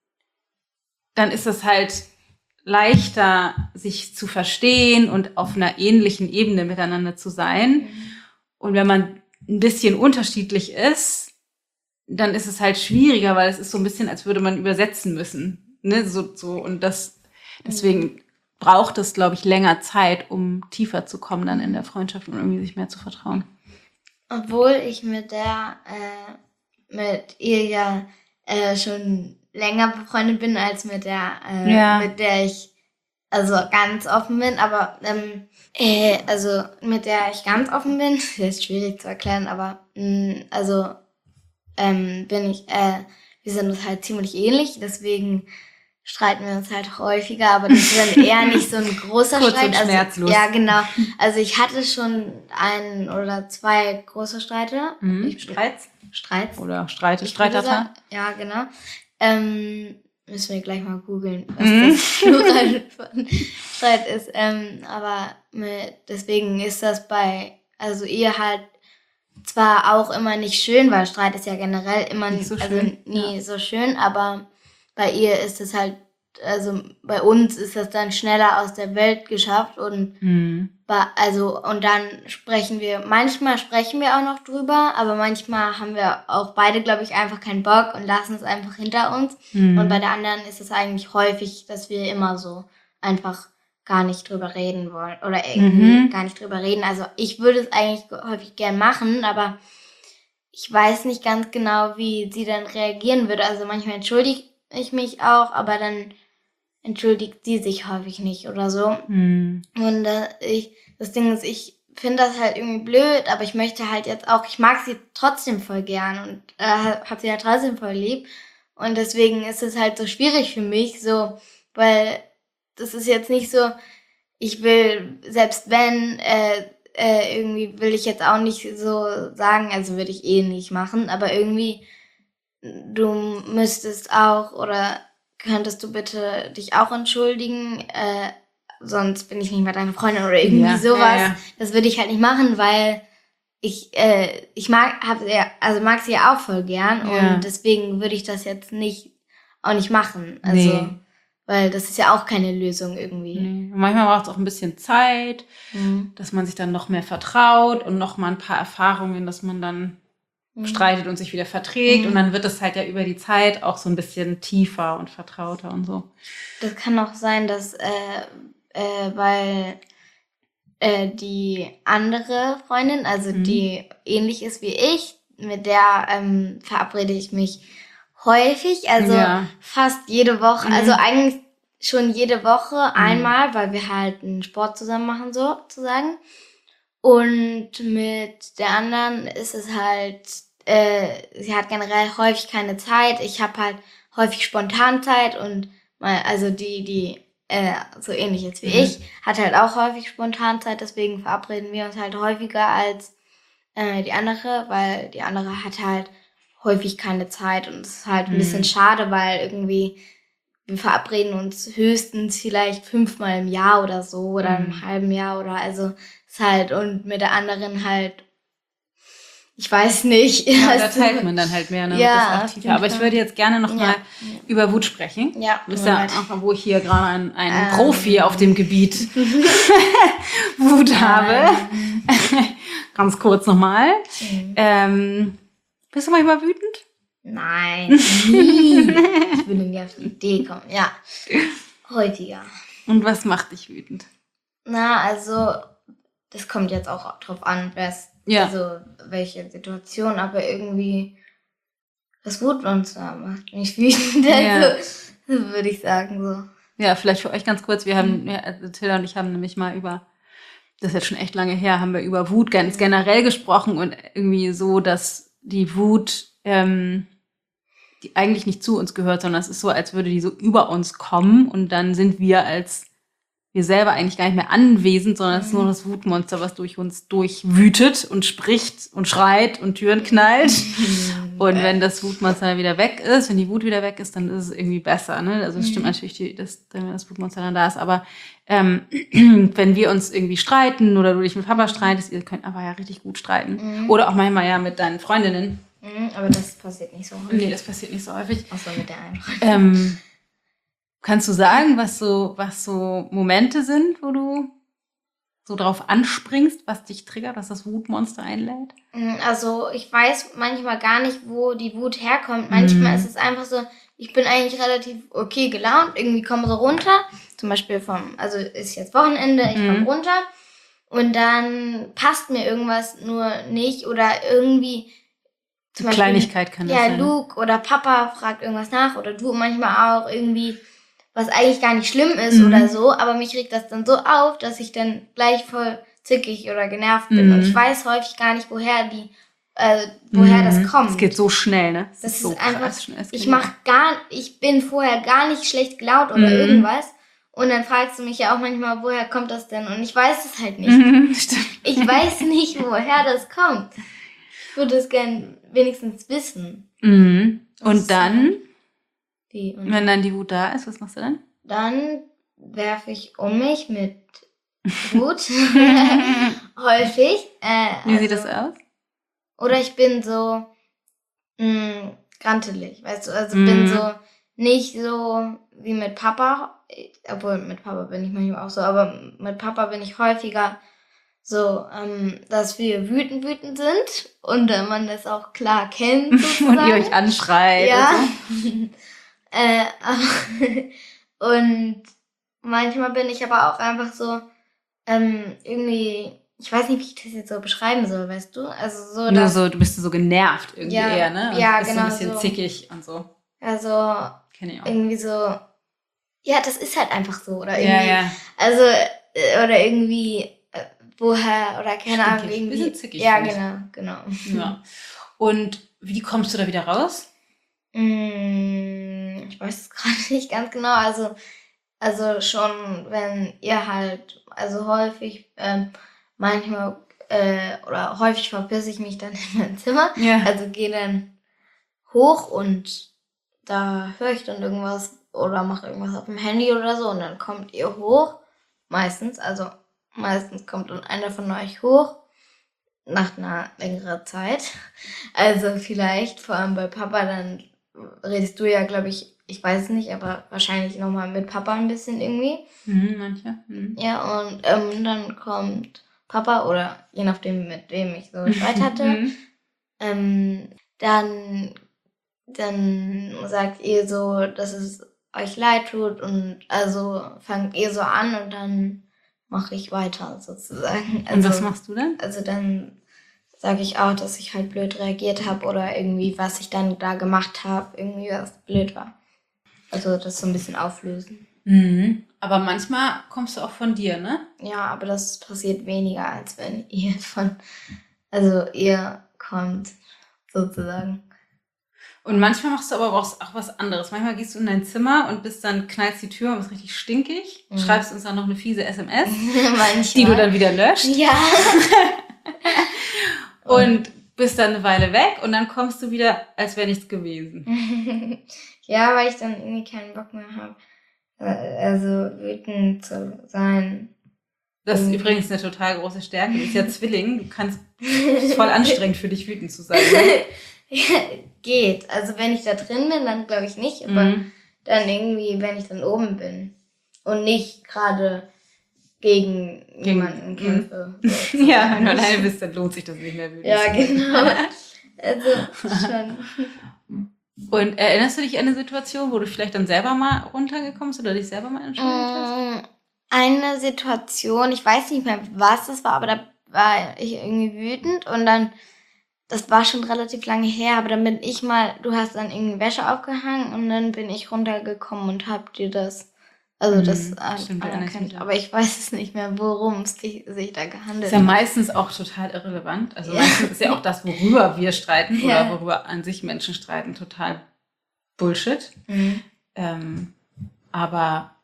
[SPEAKER 2] dann ist es halt leichter, sich zu verstehen und auf einer ähnlichen Ebene miteinander zu sein.
[SPEAKER 1] Mhm.
[SPEAKER 2] Und wenn man ein bisschen unterschiedlich ist, dann ist es halt schwieriger, weil es ist so ein bisschen, als würde man übersetzen müssen. Ne? So, so, und das, deswegen
[SPEAKER 1] Mhm.
[SPEAKER 2] braucht es, glaube ich, länger Zeit, um tiefer zu kommen dann in der Freundschaft und irgendwie sich mehr zu vertrauen.
[SPEAKER 1] Obwohl ich mit der, äh, mit ihr ja äh, schon länger befreundet bin als mit der, äh,
[SPEAKER 2] Ja.
[SPEAKER 1] mit der ich also ganz offen bin, aber ähm, äh, also mit der ich ganz offen bin, das ist schwierig zu erklären, aber mh, also ähm, bin ich, äh, wir sind uns halt ziemlich ähnlich, deswegen streiten wir uns halt häufiger, aber das ist dann eher nicht so ein großer
[SPEAKER 2] Kurz
[SPEAKER 1] Streit.
[SPEAKER 2] und
[SPEAKER 1] Also,
[SPEAKER 2] schmerzlos.
[SPEAKER 1] ja, genau. Also ich hatte schon einen oder zwei große Streite.
[SPEAKER 2] Mhm.
[SPEAKER 1] Ich,
[SPEAKER 2] Streits?
[SPEAKER 1] Streits.
[SPEAKER 2] Oder Streite,
[SPEAKER 1] Ich würde
[SPEAKER 2] Streitata?
[SPEAKER 1] sagen, ja, genau. Ähm, müssen wir gleich mal googeln, was
[SPEAKER 2] Mhm.
[SPEAKER 1] das Plural von Streit ist. Ähm, aber mit, deswegen ist das bei, also ihr halt zwar auch immer nicht schön, weil Streit ist ja generell immer
[SPEAKER 2] Nicht so
[SPEAKER 1] also
[SPEAKER 2] schön,
[SPEAKER 1] nie
[SPEAKER 2] ja.
[SPEAKER 1] so schön, aber bei ihr ist es halt, also bei uns ist das dann schneller aus der Welt geschafft und
[SPEAKER 2] Mhm.
[SPEAKER 1] ba- also und dann sprechen wir, manchmal sprechen wir auch noch drüber, aber manchmal haben wir auch beide, glaube ich, einfach keinen Bock und lassen es einfach hinter uns.
[SPEAKER 2] Mhm.
[SPEAKER 1] Und bei der anderen ist es eigentlich häufig, dass wir immer so einfach gar nicht drüber reden wollen oder irgendwie
[SPEAKER 2] Mhm.
[SPEAKER 1] gar nicht drüber reden. Also ich würde es eigentlich häufig gern machen, aber ich weiß nicht ganz genau, wie sie dann reagieren würde. Also manchmal entschuldige ich mich auch, aber dann entschuldigt sie sich häufig nicht oder so.
[SPEAKER 2] Mhm.
[SPEAKER 1] Und äh, ich, das Ding ist, ich finde das halt irgendwie blöd, aber ich möchte halt jetzt auch, ich mag sie trotzdem voll gern und äh, hab sie ja trotzdem voll lieb. Und deswegen ist es halt so schwierig für mich, so, weil das ist jetzt nicht so, ich will, selbst wenn, äh, äh, irgendwie will ich jetzt auch nicht so sagen, also würde ich eh nicht machen, aber irgendwie, du müsstest auch oder könntest du bitte dich auch entschuldigen, äh, sonst bin ich nicht mehr deine Freundin oder irgendwie
[SPEAKER 2] Ja,
[SPEAKER 1] sowas.
[SPEAKER 2] ja, ja.
[SPEAKER 1] Das würde ich halt nicht machen, weil ich, äh, ich mag, hab, ja, also mag sie ja auch voll gern
[SPEAKER 2] Ja.
[SPEAKER 1] und deswegen würde ich das jetzt nicht, auch nicht machen. Also,
[SPEAKER 2] Nee.
[SPEAKER 1] weil das ist ja auch keine Lösung irgendwie.
[SPEAKER 2] Nee. Und manchmal braucht es auch ein bisschen Zeit,
[SPEAKER 1] Mhm.
[SPEAKER 2] dass man sich dann noch mehr vertraut und noch mal ein paar Erfahrungen, dass man dann
[SPEAKER 1] Mhm.
[SPEAKER 2] streitet und sich wieder verträgt.
[SPEAKER 1] Mhm.
[SPEAKER 2] Und dann wird es halt ja über die Zeit auch so ein bisschen tiefer und vertrauter und so.
[SPEAKER 1] Das kann auch sein, dass, äh, äh, weil äh, die andere Freundin, also
[SPEAKER 2] Mhm.
[SPEAKER 1] die ähnlich ist wie ich, mit der ähm, verabrede ich mich häufig, also
[SPEAKER 2] Ja.
[SPEAKER 1] fast jede Woche,
[SPEAKER 2] Mhm.
[SPEAKER 1] also eigentlich schon jede Woche einmal, weil wir halt einen Sport zusammen machen, sozusagen. Und mit der anderen ist es halt, äh, sie hat generell häufig keine Zeit. Ich habe halt häufig Spontanzeit und mal, also die, die äh, so ähnlich ist wie
[SPEAKER 2] Mhm.
[SPEAKER 1] ich, hat halt auch häufig Spontanzeit. Deswegen verabreden wir uns halt häufiger als äh, die andere, weil die andere hat halt häufig keine Zeit und es ist halt ein
[SPEAKER 2] Mhm.
[SPEAKER 1] bisschen schade, weil irgendwie wir verabreden uns höchstens vielleicht fünfmal im Jahr oder so oder
[SPEAKER 2] Mhm.
[SPEAKER 1] im halben Jahr oder also ist halt und mit der anderen halt, ich weiß nicht.
[SPEAKER 2] Ja, da
[SPEAKER 1] Also,
[SPEAKER 2] teilt man dann halt mehr, ne?
[SPEAKER 1] Ja,
[SPEAKER 2] Das ist auch
[SPEAKER 1] auf
[SPEAKER 2] tiefer.
[SPEAKER 1] jeden
[SPEAKER 2] Aber ich
[SPEAKER 1] Fall.
[SPEAKER 2] würde jetzt gerne noch
[SPEAKER 1] Ja.
[SPEAKER 2] mal über Wut sprechen.
[SPEAKER 1] Ja,
[SPEAKER 2] Du bist ja
[SPEAKER 1] Moment.
[SPEAKER 2] auch, wo ich hier gerade einen, einen
[SPEAKER 1] Ähm.
[SPEAKER 2] Profi auf dem Gebiet Wut habe. Ganz kurz nochmal.
[SPEAKER 1] Mhm.
[SPEAKER 2] Ähm, bist du manchmal wütend?
[SPEAKER 1] Nein, nie. Ich würde nie auf die Idee kommen. Ja, häufiger.
[SPEAKER 2] Und was macht dich wütend?
[SPEAKER 1] Na, also, das kommt jetzt auch drauf an, was,
[SPEAKER 2] Ja.
[SPEAKER 1] also welche Situation, aber irgendwie das Wutmonster macht mich wütend.
[SPEAKER 2] Ja.
[SPEAKER 1] Also, würde ich sagen so.
[SPEAKER 2] Ja, vielleicht für euch ganz kurz. Wir haben, ja, also Tilda und ich haben nämlich mal über, das ist jetzt schon echt lange her, haben wir über Wut ganz generell gesprochen und irgendwie so, dass die Wut, ähm, die eigentlich nicht zu uns gehört, sondern es ist so, als würde die so über uns kommen und dann sind wir als wir selber eigentlich gar nicht mehr anwesend, sondern es ist nur das Wutmonster, was durch uns durchwütet und spricht und schreit und Türen knallt. Und wenn das Wutmonster wieder weg ist, wenn die Wut wieder weg ist, dann ist es irgendwie besser. Ne? Also es stimmt natürlich, die, dass, wenn das Wutmonster dann da ist. Aber ähm, wenn wir uns irgendwie streiten oder du dich mit Papa streitest, ihr könnt aber ja richtig gut streiten.
[SPEAKER 1] Mhm.
[SPEAKER 2] Oder auch manchmal ja mit deinen Freundinnen.
[SPEAKER 1] Mhm, aber das passiert nicht so häufig.
[SPEAKER 2] Nee, das passiert nicht so häufig.
[SPEAKER 1] Außer mit der einen.
[SPEAKER 2] Ähm, kannst du sagen, was so, was so Momente sind, wo du so drauf anspringst, was dich triggert, was das Wutmonster einlädt?
[SPEAKER 1] Also ich weiß manchmal gar nicht, wo die Wut herkommt. Manchmal
[SPEAKER 2] Mhm.
[SPEAKER 1] ist es einfach so, ich bin eigentlich relativ okay gelaunt, irgendwie komme so runter, zum Beispiel vom, also ist jetzt Wochenende, ich komme
[SPEAKER 2] Mhm.
[SPEAKER 1] runter und dann passt mir irgendwas nur nicht oder irgendwie zum Beispiel,
[SPEAKER 2] Kleinigkeit kann das
[SPEAKER 1] ja,
[SPEAKER 2] sein.
[SPEAKER 1] Luke oder Papa fragt irgendwas nach oder du manchmal auch irgendwie, was eigentlich gar nicht schlimm ist
[SPEAKER 2] Mhm.
[SPEAKER 1] oder so, aber mich regt das dann so auf, dass ich dann gleich voll zickig oder genervt bin
[SPEAKER 2] Mhm.
[SPEAKER 1] und ich weiß häufig gar nicht, woher die, äh, woher
[SPEAKER 2] Mhm.
[SPEAKER 1] das kommt.
[SPEAKER 2] Es geht so schnell, ne? Es
[SPEAKER 1] Das
[SPEAKER 2] so
[SPEAKER 1] ist einfach,
[SPEAKER 2] krass schnell. Es geht
[SPEAKER 1] ich mach gar, ich bin vorher gar nicht schlecht gelaunt oder
[SPEAKER 2] Mhm.
[SPEAKER 1] irgendwas und dann fragst du mich ja auch manchmal, woher kommt das denn? Und ich weiß es halt nicht.
[SPEAKER 2] Mhm, stimmt.
[SPEAKER 1] Ich weiß nicht, woher das kommt. Ich würde es gern wenigstens wissen.
[SPEAKER 2] Mhm.
[SPEAKER 1] Das
[SPEAKER 2] Und
[SPEAKER 1] ist
[SPEAKER 2] dann,
[SPEAKER 1] Wie? Und
[SPEAKER 2] wenn dann die Wut da ist, was machst du dann?
[SPEAKER 1] dann werfe ich um mich mit Wut. Häufig. Äh,
[SPEAKER 2] Wie sieht
[SPEAKER 1] also-
[SPEAKER 2] das aus?
[SPEAKER 1] Oder ich bin so mh, grantelig, weißt du, also
[SPEAKER 2] Mhm.
[SPEAKER 1] bin so nicht so wie mit Papa, obwohl mit Papa bin ich manchmal auch so, aber mit Papa bin ich häufiger so, ähm, dass wir wütend wütend sind und äh, man das auch klar kennt sozusagen.
[SPEAKER 2] Und ihr euch anschreit.
[SPEAKER 1] Ja.
[SPEAKER 2] Und so.
[SPEAKER 1] äh, aber- und manchmal bin ich aber auch einfach so ähm, irgendwie, ich weiß nicht, wie ich das jetzt so beschreiben soll, weißt du? Also so,
[SPEAKER 2] Nur
[SPEAKER 1] dass,
[SPEAKER 2] so, du bist so genervt irgendwie
[SPEAKER 1] Ja,
[SPEAKER 2] eher, ne? Und
[SPEAKER 1] ja,
[SPEAKER 2] bist
[SPEAKER 1] genau
[SPEAKER 2] so ein bisschen
[SPEAKER 1] so.
[SPEAKER 2] zickig und so.
[SPEAKER 1] also
[SPEAKER 2] Kenn ich auch.
[SPEAKER 1] irgendwie so, ja, das ist halt einfach so oder
[SPEAKER 2] Ja,
[SPEAKER 1] irgendwie,
[SPEAKER 2] ja.
[SPEAKER 1] also äh, oder irgendwie äh, woher oder keine Ahnung
[SPEAKER 2] Stinkig.
[SPEAKER 1] irgendwie.
[SPEAKER 2] Bisschen zickig,
[SPEAKER 1] Ja,
[SPEAKER 2] finde ich.
[SPEAKER 1] genau, genau.
[SPEAKER 2] Ja. Und wie kommst du da wieder raus?
[SPEAKER 1] Mm, Ich weiß es gerade nicht ganz genau. Also, also schon, wenn ihr halt, also häufig, ähm, manchmal, äh, oder häufig verpisse ich mich dann in mein Zimmer.
[SPEAKER 2] Ja.
[SPEAKER 1] Also gehe dann hoch und da höre ich dann irgendwas oder mache irgendwas auf dem Handy oder so und dann kommt ihr hoch. Meistens, also meistens kommt dann einer von euch hoch. Nach einer längeren Zeit. Also vielleicht, vor allem bei Papa, dann redest du ja, glaube ich, ich weiß es nicht, aber wahrscheinlich nochmal mit Papa ein bisschen irgendwie.
[SPEAKER 2] Mhm, manche. Mhm.
[SPEAKER 1] Ja, und ähm, dann kommt Papa oder je nachdem, mit wem ich so Streit hatte,
[SPEAKER 2] Mhm.
[SPEAKER 1] ähm, dann, dann sagt ihr so, dass es euch leid tut und also fangt ihr so an und dann mache ich weiter sozusagen.
[SPEAKER 2] Und was
[SPEAKER 1] Also,
[SPEAKER 2] machst du dann?
[SPEAKER 1] also dann sage ich auch, dass ich halt blöd reagiert habe oder irgendwie, was ich dann da gemacht habe, irgendwie was blöd war. Also das so ein bisschen auflösen.
[SPEAKER 2] Mhm. Aber manchmal kommst du auch von dir, ne?
[SPEAKER 1] Ja, aber das passiert weniger, als wenn ihr von, also ihr kommt, sozusagen.
[SPEAKER 2] Und manchmal machst du aber auch, auch was anderes. Manchmal gehst du in dein Zimmer und bist dann, knallst die Tür und bist richtig stinkig,
[SPEAKER 1] Mhm.
[SPEAKER 2] schreibst uns dann noch eine fiese S M S,
[SPEAKER 1] Manchmal.
[SPEAKER 2] die du dann wieder löscht
[SPEAKER 1] Ja.
[SPEAKER 2] und bist dann eine Weile weg und dann kommst du wieder, als wäre nichts gewesen.
[SPEAKER 1] Ja, weil ich dann irgendwie keinen Bock mehr habe. Also wütend zu sein.
[SPEAKER 2] Das ist
[SPEAKER 1] Mhm.
[SPEAKER 2] übrigens eine total große Stärke. Du bist ja Zwilling. Du kannst, es ist voll anstrengend für dich, wütend zu sein. Ne?
[SPEAKER 1] Geht. Also wenn ich da drin bin, dann glaube ich nicht. Aber
[SPEAKER 2] Mhm.
[SPEAKER 1] dann irgendwie, wenn ich dann oben bin und nicht gerade gegen jemanden
[SPEAKER 2] Mhm.
[SPEAKER 1] kämpfe.
[SPEAKER 2] Ja, wenn du alleine bist, dann lohnt sich das nicht mehr. Würde ich
[SPEAKER 1] Ja,
[SPEAKER 2] sagen.
[SPEAKER 1] genau. Also schon.
[SPEAKER 2] Und erinnerst du dich an eine Situation, wo du vielleicht dann selber mal runtergekommen bist oder dich selber mal entschuldigt hast?
[SPEAKER 1] Eine Situation, ich weiß nicht mehr, was das war, aber da war ich irgendwie wütend und dann, das war schon relativ lange her, aber dann bin ich mal, du hast dann irgendwie Wäsche aufgehangen und dann bin ich runtergekommen und hab dir das, also
[SPEAKER 2] Mhm,
[SPEAKER 1] das an,
[SPEAKER 2] stimmt, erinnere ich
[SPEAKER 1] anerkannt.
[SPEAKER 2] mich auch.
[SPEAKER 1] Aber ich weiß es nicht mehr, worum es sich, sich da gehandelt
[SPEAKER 2] Ist ja
[SPEAKER 1] hat.
[SPEAKER 2] meistens auch total irrelevant. Also
[SPEAKER 1] Ja.
[SPEAKER 2] meistens ist ja auch das, worüber wir streiten
[SPEAKER 1] Ja.
[SPEAKER 2] oder worüber an sich Menschen streiten, total Bullshit.
[SPEAKER 1] Mhm.
[SPEAKER 2] Ähm, aber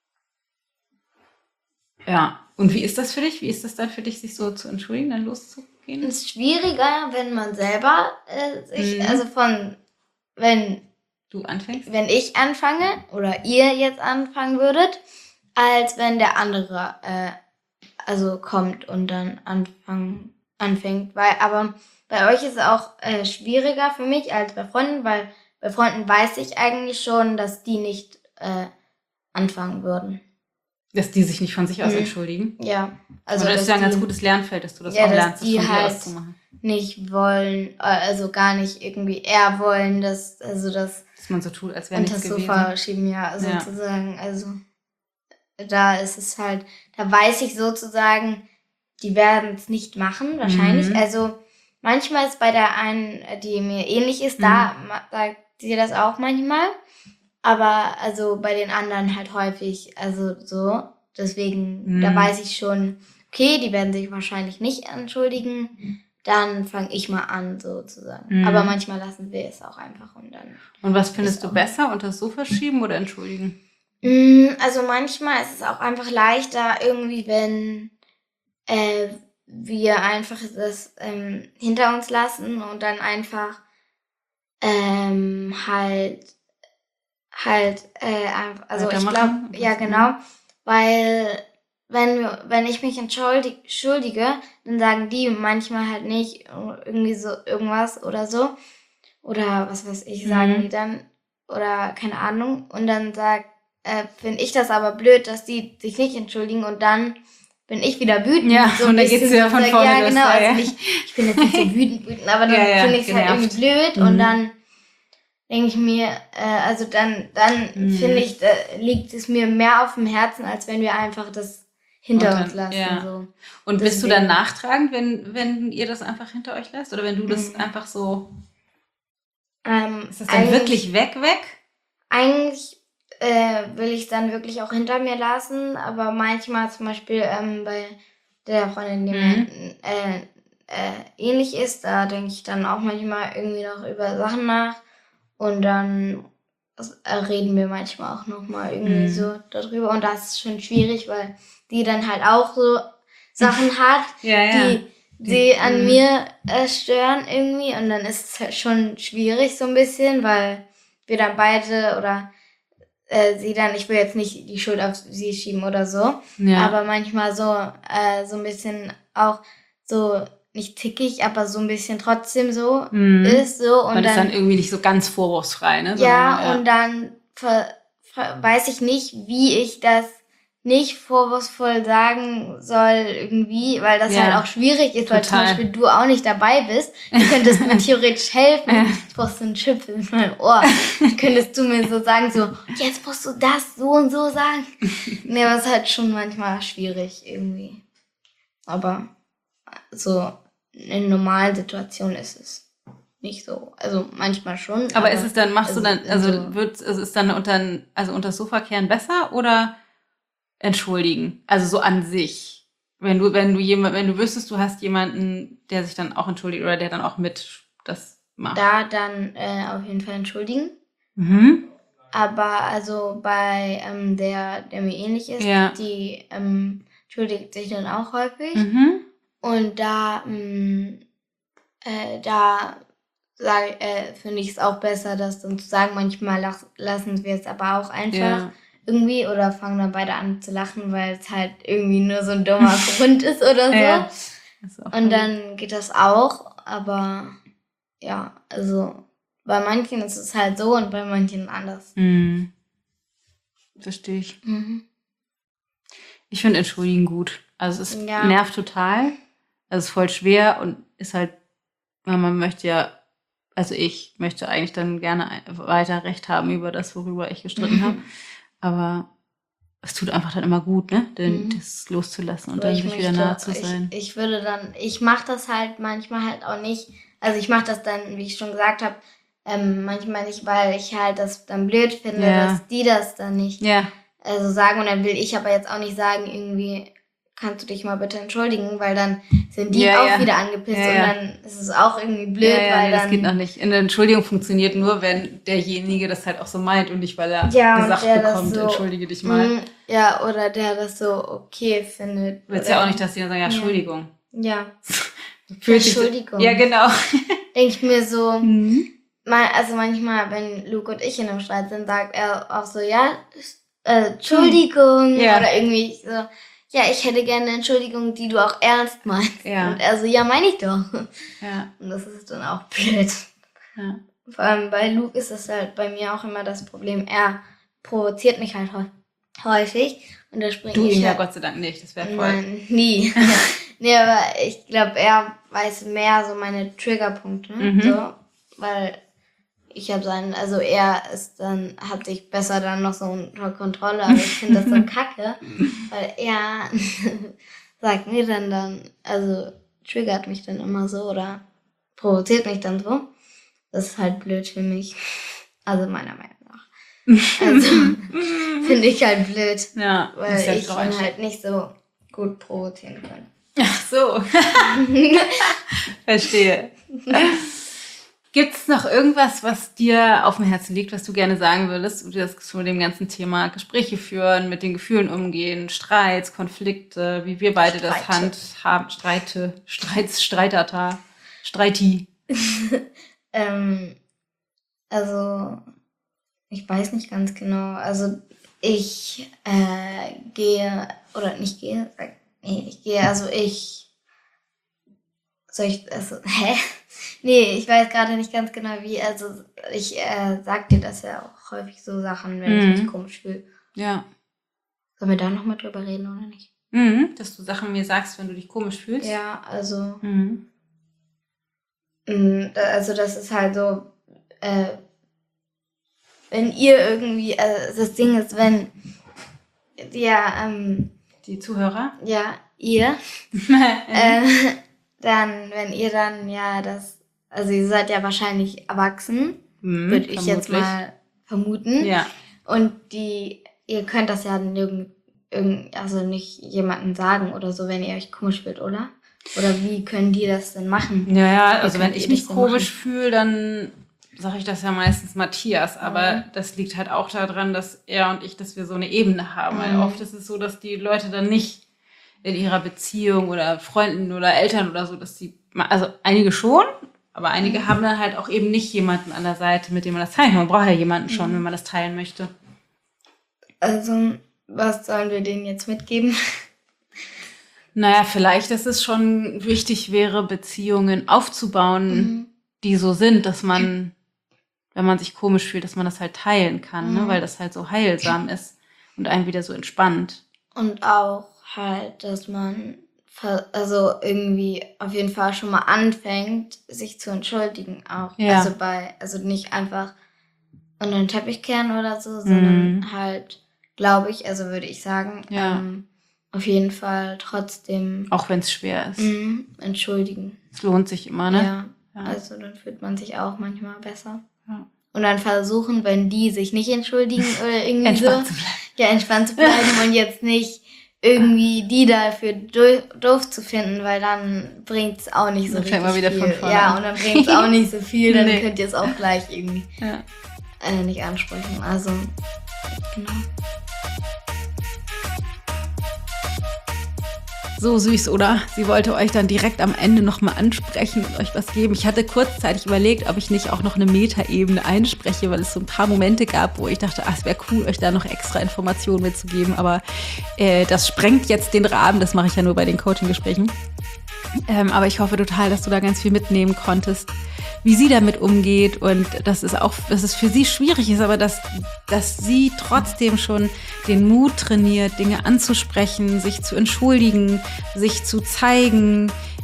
[SPEAKER 2] ja, und wie ist das für dich? Wie ist das dann für dich, sich so zu entschuldigen, dann loszugehen?
[SPEAKER 1] Es ist schwieriger, wenn man selber äh, sich,
[SPEAKER 2] Mhm.
[SPEAKER 1] also von, wenn
[SPEAKER 2] Du anfängst?
[SPEAKER 1] wenn ich anfange oder ihr jetzt anfangen würdet, als wenn der andere äh, also kommt und dann anfangen, anfängt. Weil, aber bei euch ist es auch äh, schwieriger für mich als bei Freunden, weil bei Freunden weiß ich eigentlich schon, dass die nicht äh, anfangen würden.
[SPEAKER 2] Dass die sich nicht von sich aus
[SPEAKER 1] Mhm.
[SPEAKER 2] entschuldigen?
[SPEAKER 1] Ja.
[SPEAKER 2] Also
[SPEAKER 1] Also,
[SPEAKER 2] das
[SPEAKER 1] dass
[SPEAKER 2] ist ja ein
[SPEAKER 1] die
[SPEAKER 2] ganz gutes Lernfeld, dass du das
[SPEAKER 1] Ja,
[SPEAKER 2] auch
[SPEAKER 1] dass
[SPEAKER 2] lernst, das
[SPEAKER 1] die
[SPEAKER 2] von dir
[SPEAKER 1] halt
[SPEAKER 2] aus zu machen.
[SPEAKER 1] nicht wollen, äh, also gar nicht irgendwie eher wollen, dass, also das
[SPEAKER 2] Dass man so tut, als wäre
[SPEAKER 1] unter
[SPEAKER 2] nichts
[SPEAKER 1] das
[SPEAKER 2] gewesen.
[SPEAKER 1] Sofa schieben, ja,
[SPEAKER 2] Ja.
[SPEAKER 1] sozusagen. Also da ist es halt, da weiß ich sozusagen, die werden es nicht machen, wahrscheinlich.
[SPEAKER 2] Mhm.
[SPEAKER 1] Also manchmal ist bei der einen, die mir ähnlich ist,
[SPEAKER 2] Mhm.
[SPEAKER 1] da ma- sagt sie das auch manchmal. Aber also bei den anderen halt häufig, also so. Deswegen,
[SPEAKER 2] Mhm.
[SPEAKER 1] da weiß ich schon, okay, die werden sich wahrscheinlich nicht entschuldigen. Dann fange ich mal an, sozusagen.
[SPEAKER 2] Mhm.
[SPEAKER 1] Aber manchmal lassen wir es auch einfach und dann.
[SPEAKER 2] Und was findest
[SPEAKER 1] Ist
[SPEAKER 2] du
[SPEAKER 1] auch-
[SPEAKER 2] besser, unter das Sofa schieben oder entschuldigen?
[SPEAKER 1] Mm, Also manchmal ist es auch einfach leichter, irgendwie, wenn äh, wir einfach das ähm, hinter uns lassen und dann einfach ähm, halt halt äh, einfach, also ich
[SPEAKER 2] Weitermachen?
[SPEAKER 1] glaube, ja genau, weil wenn wir, wenn ich mich entschuldig- entschuldige, dann sagen die manchmal halt nicht irgendwie so irgendwas oder so oder was weiß ich, sagen
[SPEAKER 2] Mhm.
[SPEAKER 1] die dann oder keine Ahnung und dann sagt äh, finde ich das aber blöd, dass die sich nicht entschuldigen und dann bin ich wieder wütend.
[SPEAKER 2] Ja,
[SPEAKER 1] so ein
[SPEAKER 2] und dann
[SPEAKER 1] bisschen
[SPEAKER 2] geht's wieder
[SPEAKER 1] so,
[SPEAKER 2] von
[SPEAKER 1] sag,
[SPEAKER 2] vorne
[SPEAKER 1] Ja,
[SPEAKER 2] los,
[SPEAKER 1] genau,
[SPEAKER 2] ja,
[SPEAKER 1] also
[SPEAKER 2] ja.
[SPEAKER 1] nicht, ich bin jetzt nicht so wütend, wütend, aber dann
[SPEAKER 2] Ja, ja,
[SPEAKER 1] finde ich es halt
[SPEAKER 2] genervt.
[SPEAKER 1] irgendwie blöd
[SPEAKER 2] Mhm.
[SPEAKER 1] und dann denke ich mir, äh, also dann, dann
[SPEAKER 2] Mhm.
[SPEAKER 1] finde ich, da liegt es mir mehr auf dem Herzen, als wenn wir einfach das hinter
[SPEAKER 2] Und dann-
[SPEAKER 1] uns lassen.
[SPEAKER 2] ja.
[SPEAKER 1] So.
[SPEAKER 2] Und bist du dann
[SPEAKER 1] Deswegen-
[SPEAKER 2] nachtragend, wenn, wenn ihr das einfach hinter euch lasst? Oder wenn du das
[SPEAKER 1] Mhm.
[SPEAKER 2] einfach so,
[SPEAKER 1] Ähm,
[SPEAKER 2] ist das dann wirklich weg, weg?
[SPEAKER 1] Eigentlich äh, will ich es dann wirklich auch hinter mir lassen, aber manchmal zum Beispiel ähm, bei der Freundin, die
[SPEAKER 2] Mhm.
[SPEAKER 1] mir äh, äh, ähnlich ist, da denke ich dann auch manchmal irgendwie noch über Sachen nach und dann äh, reden wir manchmal auch nochmal irgendwie
[SPEAKER 2] Mhm.
[SPEAKER 1] so darüber und das ist schon schwierig, weil die dann halt auch so Sachen hat,
[SPEAKER 2] Ja, ja.
[SPEAKER 1] die sie
[SPEAKER 2] Die-
[SPEAKER 1] an
[SPEAKER 2] mhm.
[SPEAKER 1] mir äh, stören irgendwie und dann ist es halt schon schwierig so ein bisschen, weil wir dann beide oder äh, sie dann, ich will jetzt nicht die Schuld auf sie schieben oder so,
[SPEAKER 2] Ja.
[SPEAKER 1] aber manchmal so äh, so ein bisschen auch so nicht tickig, aber so ein bisschen trotzdem so
[SPEAKER 2] Mhm.
[SPEAKER 1] ist so und
[SPEAKER 2] Man ist
[SPEAKER 1] dann,
[SPEAKER 2] dann irgendwie nicht so ganz vorwurfsfrei, ne?
[SPEAKER 1] ja,
[SPEAKER 2] Sondern,
[SPEAKER 1] und dann ver, ver, weiß ich nicht, wie ich das nicht vorwurfsvoll sagen soll irgendwie, weil das
[SPEAKER 2] Ja.
[SPEAKER 1] halt auch schwierig ist, weil zum
[SPEAKER 2] Total.
[SPEAKER 1] Beispiel du auch nicht dabei bist. Du könntest mir theoretisch helfen.
[SPEAKER 2] Ja.
[SPEAKER 1] Jetzt brauchst du einen Chip in meinem Ohr. Könntest du mir so sagen, so, jetzt musst du das so und so sagen. Nee, aber es ist halt schon manchmal schwierig irgendwie. Aber so in normalen Situationen ist es nicht so. Also manchmal schon.
[SPEAKER 2] Aber ist es dann, machst
[SPEAKER 1] also
[SPEAKER 2] du dann, also
[SPEAKER 1] so-
[SPEAKER 2] wird, also ist dann unter, also unter das Sofa kehren besser oder entschuldigen? Also so an sich. Wenn du, wenn du jemand, wenn du wüsstest, du hast jemanden, der sich dann auch entschuldigt oder der dann auch mit das macht.
[SPEAKER 1] da dann äh, auf jeden Fall entschuldigen.
[SPEAKER 2] Mhm.
[SPEAKER 1] Aber also bei ähm, der, der mir ähnlich ist,
[SPEAKER 2] Ja.
[SPEAKER 1] die ähm, entschuldigt sich dann auch häufig.
[SPEAKER 2] Mhm.
[SPEAKER 1] Und da, mh, äh, da sag, äh, finde ich es auch besser, das dann zu sagen. Manchmal lach, lassen wir es aber auch einfach
[SPEAKER 2] Ja.
[SPEAKER 1] irgendwie oder fangen dann beide an zu lachen, weil es halt irgendwie nur so ein dummer Grund ist oder so.
[SPEAKER 2] Ja. Das ist auch
[SPEAKER 1] Und dann geht das auch, aber ja, also bei manchen ist es halt so und bei manchen anders.
[SPEAKER 2] Mhm. Verstehe ich.
[SPEAKER 1] Mhm.
[SPEAKER 2] Ich finde Entschuldigen gut. Also es ist,
[SPEAKER 1] Ja.
[SPEAKER 2] nervt total. Also es ist voll schwer und ist halt, weil man möchte ja also ich möchte eigentlich dann gerne weiter Recht haben über das, worüber ich gestritten habe. Aber es tut einfach dann immer gut, ne, den,
[SPEAKER 1] Mhm.
[SPEAKER 2] das loszulassen und
[SPEAKER 1] Aber
[SPEAKER 2] dann
[SPEAKER 1] ich
[SPEAKER 2] sich wieder
[SPEAKER 1] möchte-
[SPEAKER 2] nah zu sein.
[SPEAKER 1] Ich, ich würde dann, ich mache das halt manchmal halt auch nicht. Also ich mache das dann, wie ich schon gesagt habe, ähm, manchmal nicht, weil ich halt das dann blöd finde,
[SPEAKER 2] Ja.
[SPEAKER 1] dass die das dann nicht
[SPEAKER 2] Ja,
[SPEAKER 1] also sagen. Und dann will ich aber jetzt auch nicht sagen, irgendwie, kannst du dich mal bitte entschuldigen, weil dann sind die
[SPEAKER 2] Ja,
[SPEAKER 1] auch
[SPEAKER 2] ja.
[SPEAKER 1] wieder angepisst
[SPEAKER 2] Ja,
[SPEAKER 1] und
[SPEAKER 2] ja.
[SPEAKER 1] dann ist es auch irgendwie blöd,
[SPEAKER 2] ja, ja
[SPEAKER 1] weil
[SPEAKER 2] nee,
[SPEAKER 1] dann...
[SPEAKER 2] das geht noch nicht. Eine Entschuldigung funktioniert nur, wenn derjenige das halt auch so meint und nicht, weil er
[SPEAKER 1] Ja, und
[SPEAKER 2] gesagt
[SPEAKER 1] der das
[SPEAKER 2] bekommt,
[SPEAKER 1] so-
[SPEAKER 2] entschuldige dich mal.
[SPEAKER 1] Mm, Ja, oder der das so okay findet.
[SPEAKER 2] Du willst
[SPEAKER 1] oder-
[SPEAKER 2] ja auch nicht, dass die dann sagen, ja, Entschuldigung.
[SPEAKER 1] Ja,
[SPEAKER 2] Fühlt sich-
[SPEAKER 1] Entschuldigung.
[SPEAKER 2] Ja, genau.
[SPEAKER 1] denke ich mir so...
[SPEAKER 2] Mhm.
[SPEAKER 1] Mal, also manchmal, wenn Luke und ich in einem Streit sind, sagt er auch so, ja, äh, Entschuldigung.
[SPEAKER 2] Ja.
[SPEAKER 1] Oder irgendwie so, ja, ich hätte gerne eine Entschuldigung, die du auch ernst meinst.
[SPEAKER 2] Ja.
[SPEAKER 1] Und er so, ja, meine ich doch.
[SPEAKER 2] Ja,
[SPEAKER 1] Und das ist dann auch blöd.
[SPEAKER 2] ja.
[SPEAKER 1] Vor allem bei Luke ist das halt bei mir auch immer das Problem, er provoziert mich halt häu- häufig. Und da springe
[SPEAKER 2] Du
[SPEAKER 1] ich
[SPEAKER 2] ihn ja
[SPEAKER 1] halt,
[SPEAKER 2] Gott sei Dank nicht, das wäre voll.
[SPEAKER 1] Nein, nie. Nee, aber ich glaube, er weiß mehr so meine Triggerpunkte.
[SPEAKER 2] Mhm.
[SPEAKER 1] So, weil ich habe seinen, also er ist dann, hat sich besser dann noch so unter Kontrolle, aber ich finde das so kacke, weil er sagt mir dann dann, also triggert mich dann immer so oder provoziert mich dann so. Das ist halt blöd für mich. Also meiner Meinung nach. Also finde ich halt blöd,
[SPEAKER 2] Ja,
[SPEAKER 1] weil
[SPEAKER 2] ist ja
[SPEAKER 1] ich ihn
[SPEAKER 2] traurig.
[SPEAKER 1] halt nicht so gut provozieren kann.
[SPEAKER 2] Ach so. Verstehe. Gibt es noch irgendwas, was dir auf dem Herzen liegt, was du gerne sagen würdest, wie das zu dem ganzen Thema Gespräche führen, mit den Gefühlen umgehen, Streits, Konflikte, wie wir beide das
[SPEAKER 1] Streite.
[SPEAKER 2] handhaben, Streite, Streits, Streitata, Streiti.
[SPEAKER 1] Ähm, also, ich weiß nicht ganz genau. Also, ich äh, gehe, oder nicht gehe, sag, nee, ich gehe, also ich, soll ich, also, hä? Nee, ich weiß gerade nicht ganz genau wie, also ich äh, sag dir das ja auch häufig so Sachen, wenn
[SPEAKER 2] Mhm.
[SPEAKER 1] ich mich komisch fühle.
[SPEAKER 2] Ja.
[SPEAKER 1] Sollen wir da nochmal drüber reden oder nicht?
[SPEAKER 2] Mhm, dass du Sachen mir sagst, wenn du dich komisch fühlst.
[SPEAKER 1] Ja, also,
[SPEAKER 2] Mhm.
[SPEAKER 1] Mm, da- Also das ist halt so, äh, wenn ihr irgendwie, äh, das Ding ist, wenn, ja, ähm,
[SPEAKER 2] Die Zuhörer.
[SPEAKER 1] ja, ihr, äh, dann, wenn ihr dann, ja, das, also ihr seid ja wahrscheinlich erwachsen,
[SPEAKER 2] Mhm,
[SPEAKER 1] würde ich jetzt
[SPEAKER 2] vermutlich.
[SPEAKER 1] mal vermuten.
[SPEAKER 2] Ja.
[SPEAKER 1] Und die, ihr könnt das ja nirgend, irgend, also nicht jemandem sagen oder so, wenn ihr euch komisch fühlt, oder? Oder wie können die das denn machen?
[SPEAKER 2] Ja, ja, also
[SPEAKER 1] Wie
[SPEAKER 2] wenn
[SPEAKER 1] könnt
[SPEAKER 2] ich
[SPEAKER 1] ihr
[SPEAKER 2] mich
[SPEAKER 1] das so
[SPEAKER 2] komisch
[SPEAKER 1] machen?
[SPEAKER 2] fühle, dann sage ich das ja meistens Matthias. Aber
[SPEAKER 1] Mhm.
[SPEAKER 2] das liegt halt auch daran, dass er und ich, dass wir so eine Ebene haben. Weil
[SPEAKER 1] Mhm.
[SPEAKER 2] oft ist es so, dass die Leute dann nicht in ihrer Beziehung oder Freunden oder Eltern oder so, dass die, also einige schon, aber einige
[SPEAKER 1] Mhm.
[SPEAKER 2] haben dann halt auch eben nicht jemanden an der Seite, mit dem man das teilen kann. Man braucht ja jemanden schon,
[SPEAKER 1] Mhm.
[SPEAKER 2] wenn man das teilen möchte.
[SPEAKER 1] Also, was sollen wir denen jetzt mitgeben?
[SPEAKER 2] Naja, vielleicht, dass es schon wichtig wäre, Beziehungen aufzubauen,
[SPEAKER 1] Mhm.
[SPEAKER 2] die so sind, dass man, wenn man sich komisch fühlt, dass man das halt teilen kann, ne?
[SPEAKER 1] Mhm.
[SPEAKER 2] Weil das halt so heilsam ist und einen wieder so entspannt.
[SPEAKER 1] Und auch halt, dass man ver- also irgendwie auf jeden Fall schon mal anfängt, sich zu entschuldigen auch.
[SPEAKER 2] Ja.
[SPEAKER 1] Also bei, also nicht einfach unter den Teppich kehren oder so, sondern
[SPEAKER 2] Mhm.
[SPEAKER 1] halt, glaube ich, also würde ich sagen,
[SPEAKER 2] Ja.
[SPEAKER 1] ähm, auf jeden Fall trotzdem
[SPEAKER 2] Auch wenn es schwer ist.
[SPEAKER 1] mhm, entschuldigen.
[SPEAKER 2] Es lohnt sich immer, ne?
[SPEAKER 1] Ja.
[SPEAKER 2] Ja.
[SPEAKER 1] Also dann fühlt man sich auch manchmal besser.
[SPEAKER 2] Ja.
[SPEAKER 1] Und dann versuchen, wenn die sich nicht entschuldigen oder irgendwie
[SPEAKER 2] Entspannt
[SPEAKER 1] so,
[SPEAKER 2] zu bleiben.
[SPEAKER 1] ja, entspannt zu bleiben und jetzt nicht irgendwie die dafür do- doof zu finden, weil dann bringt's auch nicht so
[SPEAKER 2] Dann
[SPEAKER 1] richtig
[SPEAKER 2] fängt man wieder
[SPEAKER 1] viel.
[SPEAKER 2] von vorne
[SPEAKER 1] Ja,
[SPEAKER 2] an.
[SPEAKER 1] und dann bringt's auch nicht so viel, dann
[SPEAKER 2] Nee.
[SPEAKER 1] könnt ihr es auch gleich irgendwie
[SPEAKER 2] Ja.
[SPEAKER 1] äh, nicht ansprechen. Also, genau.
[SPEAKER 2] So süß, oder? Sie wollte euch dann direkt am Ende nochmal ansprechen und euch was geben. Ich hatte kurzzeitig überlegt, ob ich nicht auch noch eine Metaebene einspreche, weil es so ein paar Momente gab, wo ich dachte, ach, es wäre cool, euch da noch extra Informationen mitzugeben. Aber äh, das sprengt jetzt den Rahmen. Das mache ich ja nur bei den Coaching-Gesprächen. Ähm, aber ich hoffe total, dass du da ganz viel mitnehmen konntest, wie sie damit umgeht und dass es auch, dass es für sie schwierig ist, aber dass, dass sie trotzdem schon den Mut trainiert, Dinge anzusprechen, sich zu entschuldigen, sich zu zeigen,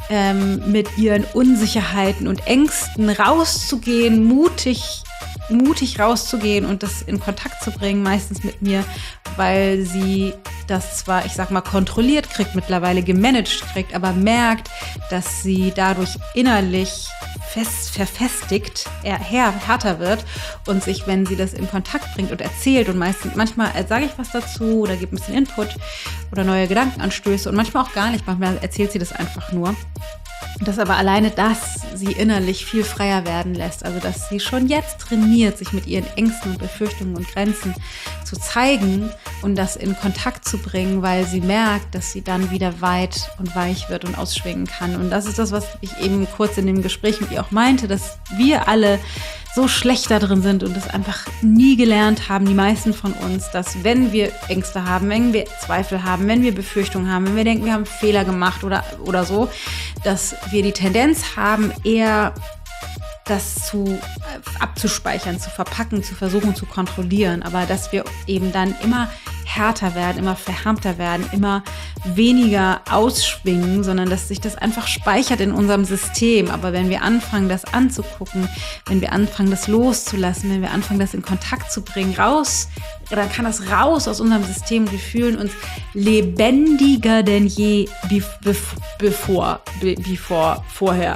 [SPEAKER 2] ähm, mit ihren Unsicherheiten und Ängsten rauszugehen, mutig mutig rauszugehen und das in Kontakt zu bringen, meistens mit mir, weil sie das zwar, ich sag mal, kontrolliert kriegt, mittlerweile gemanagt kriegt, aber merkt, dass sie dadurch innerlich fest verfestigt, eher härter wird und sich, wenn sie das in Kontakt bringt und erzählt und meistens, manchmal sage ich was dazu oder gebe ein bisschen Input oder neue Gedankenanstöße und manchmal auch gar nicht, manchmal erzählt sie das einfach nur. Dass aber alleine das sie innerlich viel freier werden lässt. Also dass sie schon jetzt trainiert, sich mit ihren Ängsten und Befürchtungen und Grenzen zu zeigen und das in Kontakt zu bringen, weil sie merkt, dass sie dann wieder weit und weich wird und ausschwingen kann. Und das ist das, was ich eben kurz in dem Gespräch mit ihr auch meinte, dass wir alle so schlecht da drin sind und es einfach nie gelernt haben, die meisten von uns, dass wenn wir Ängste haben, wenn wir Zweifel haben, wenn wir Befürchtungen haben, wenn wir denken, wir haben Fehler gemacht oder, oder so, dass wir die Tendenz haben, eher das zu abzuspeichern, zu verpacken, zu versuchen zu kontrollieren, aber dass wir eben dann immer härter werden, immer verhärmter werden, immer weniger ausschwingen, sondern dass sich das einfach speichert in unserem System. Aber wenn wir anfangen, das anzugucken, wenn wir anfangen, das loszulassen, wenn wir anfangen, das in Kontakt zu bringen, raus, dann kann das raus aus unserem System und wir fühlen uns lebendiger denn je bevor, bevor, vorher.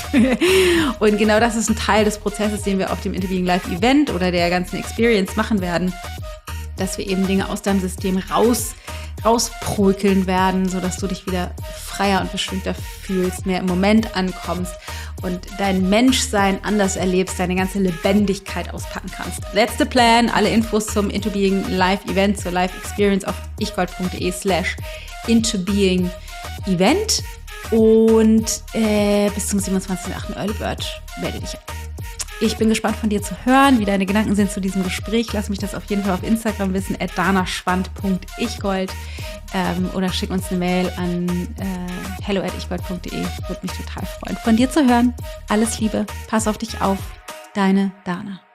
[SPEAKER 2] Und genau das ist ein Teil des Prozesses, den wir auf dem Interbeing Live Event oder der ganzen Experience machen werden, dass wir eben Dinge aus deinem System raus, rausprökeln werden, sodass du dich wieder freier und beschwingter fühlst, mehr im Moment ankommst und dein Menschsein anders erlebst, deine ganze Lebendigkeit auspacken kannst. That's the plan. Alle Infos zum Interbeing Live Event, zur Live Experience auf ichgold.de slash Interbeing Event und äh, bis zum siebenundzwanzigsten achten Early Bird melde dich an. Ich bin gespannt von dir zu hören, wie deine Gedanken sind zu diesem Gespräch. Lass mich das auf jeden Fall auf Instagram wissen, at danaschwand punkt ichgold ähm, oder schick uns eine Mail an äh, hello at ichgold punkt de. Würde mich total freuen, von dir zu hören. Alles Liebe, pass auf dich auf. Deine Dana.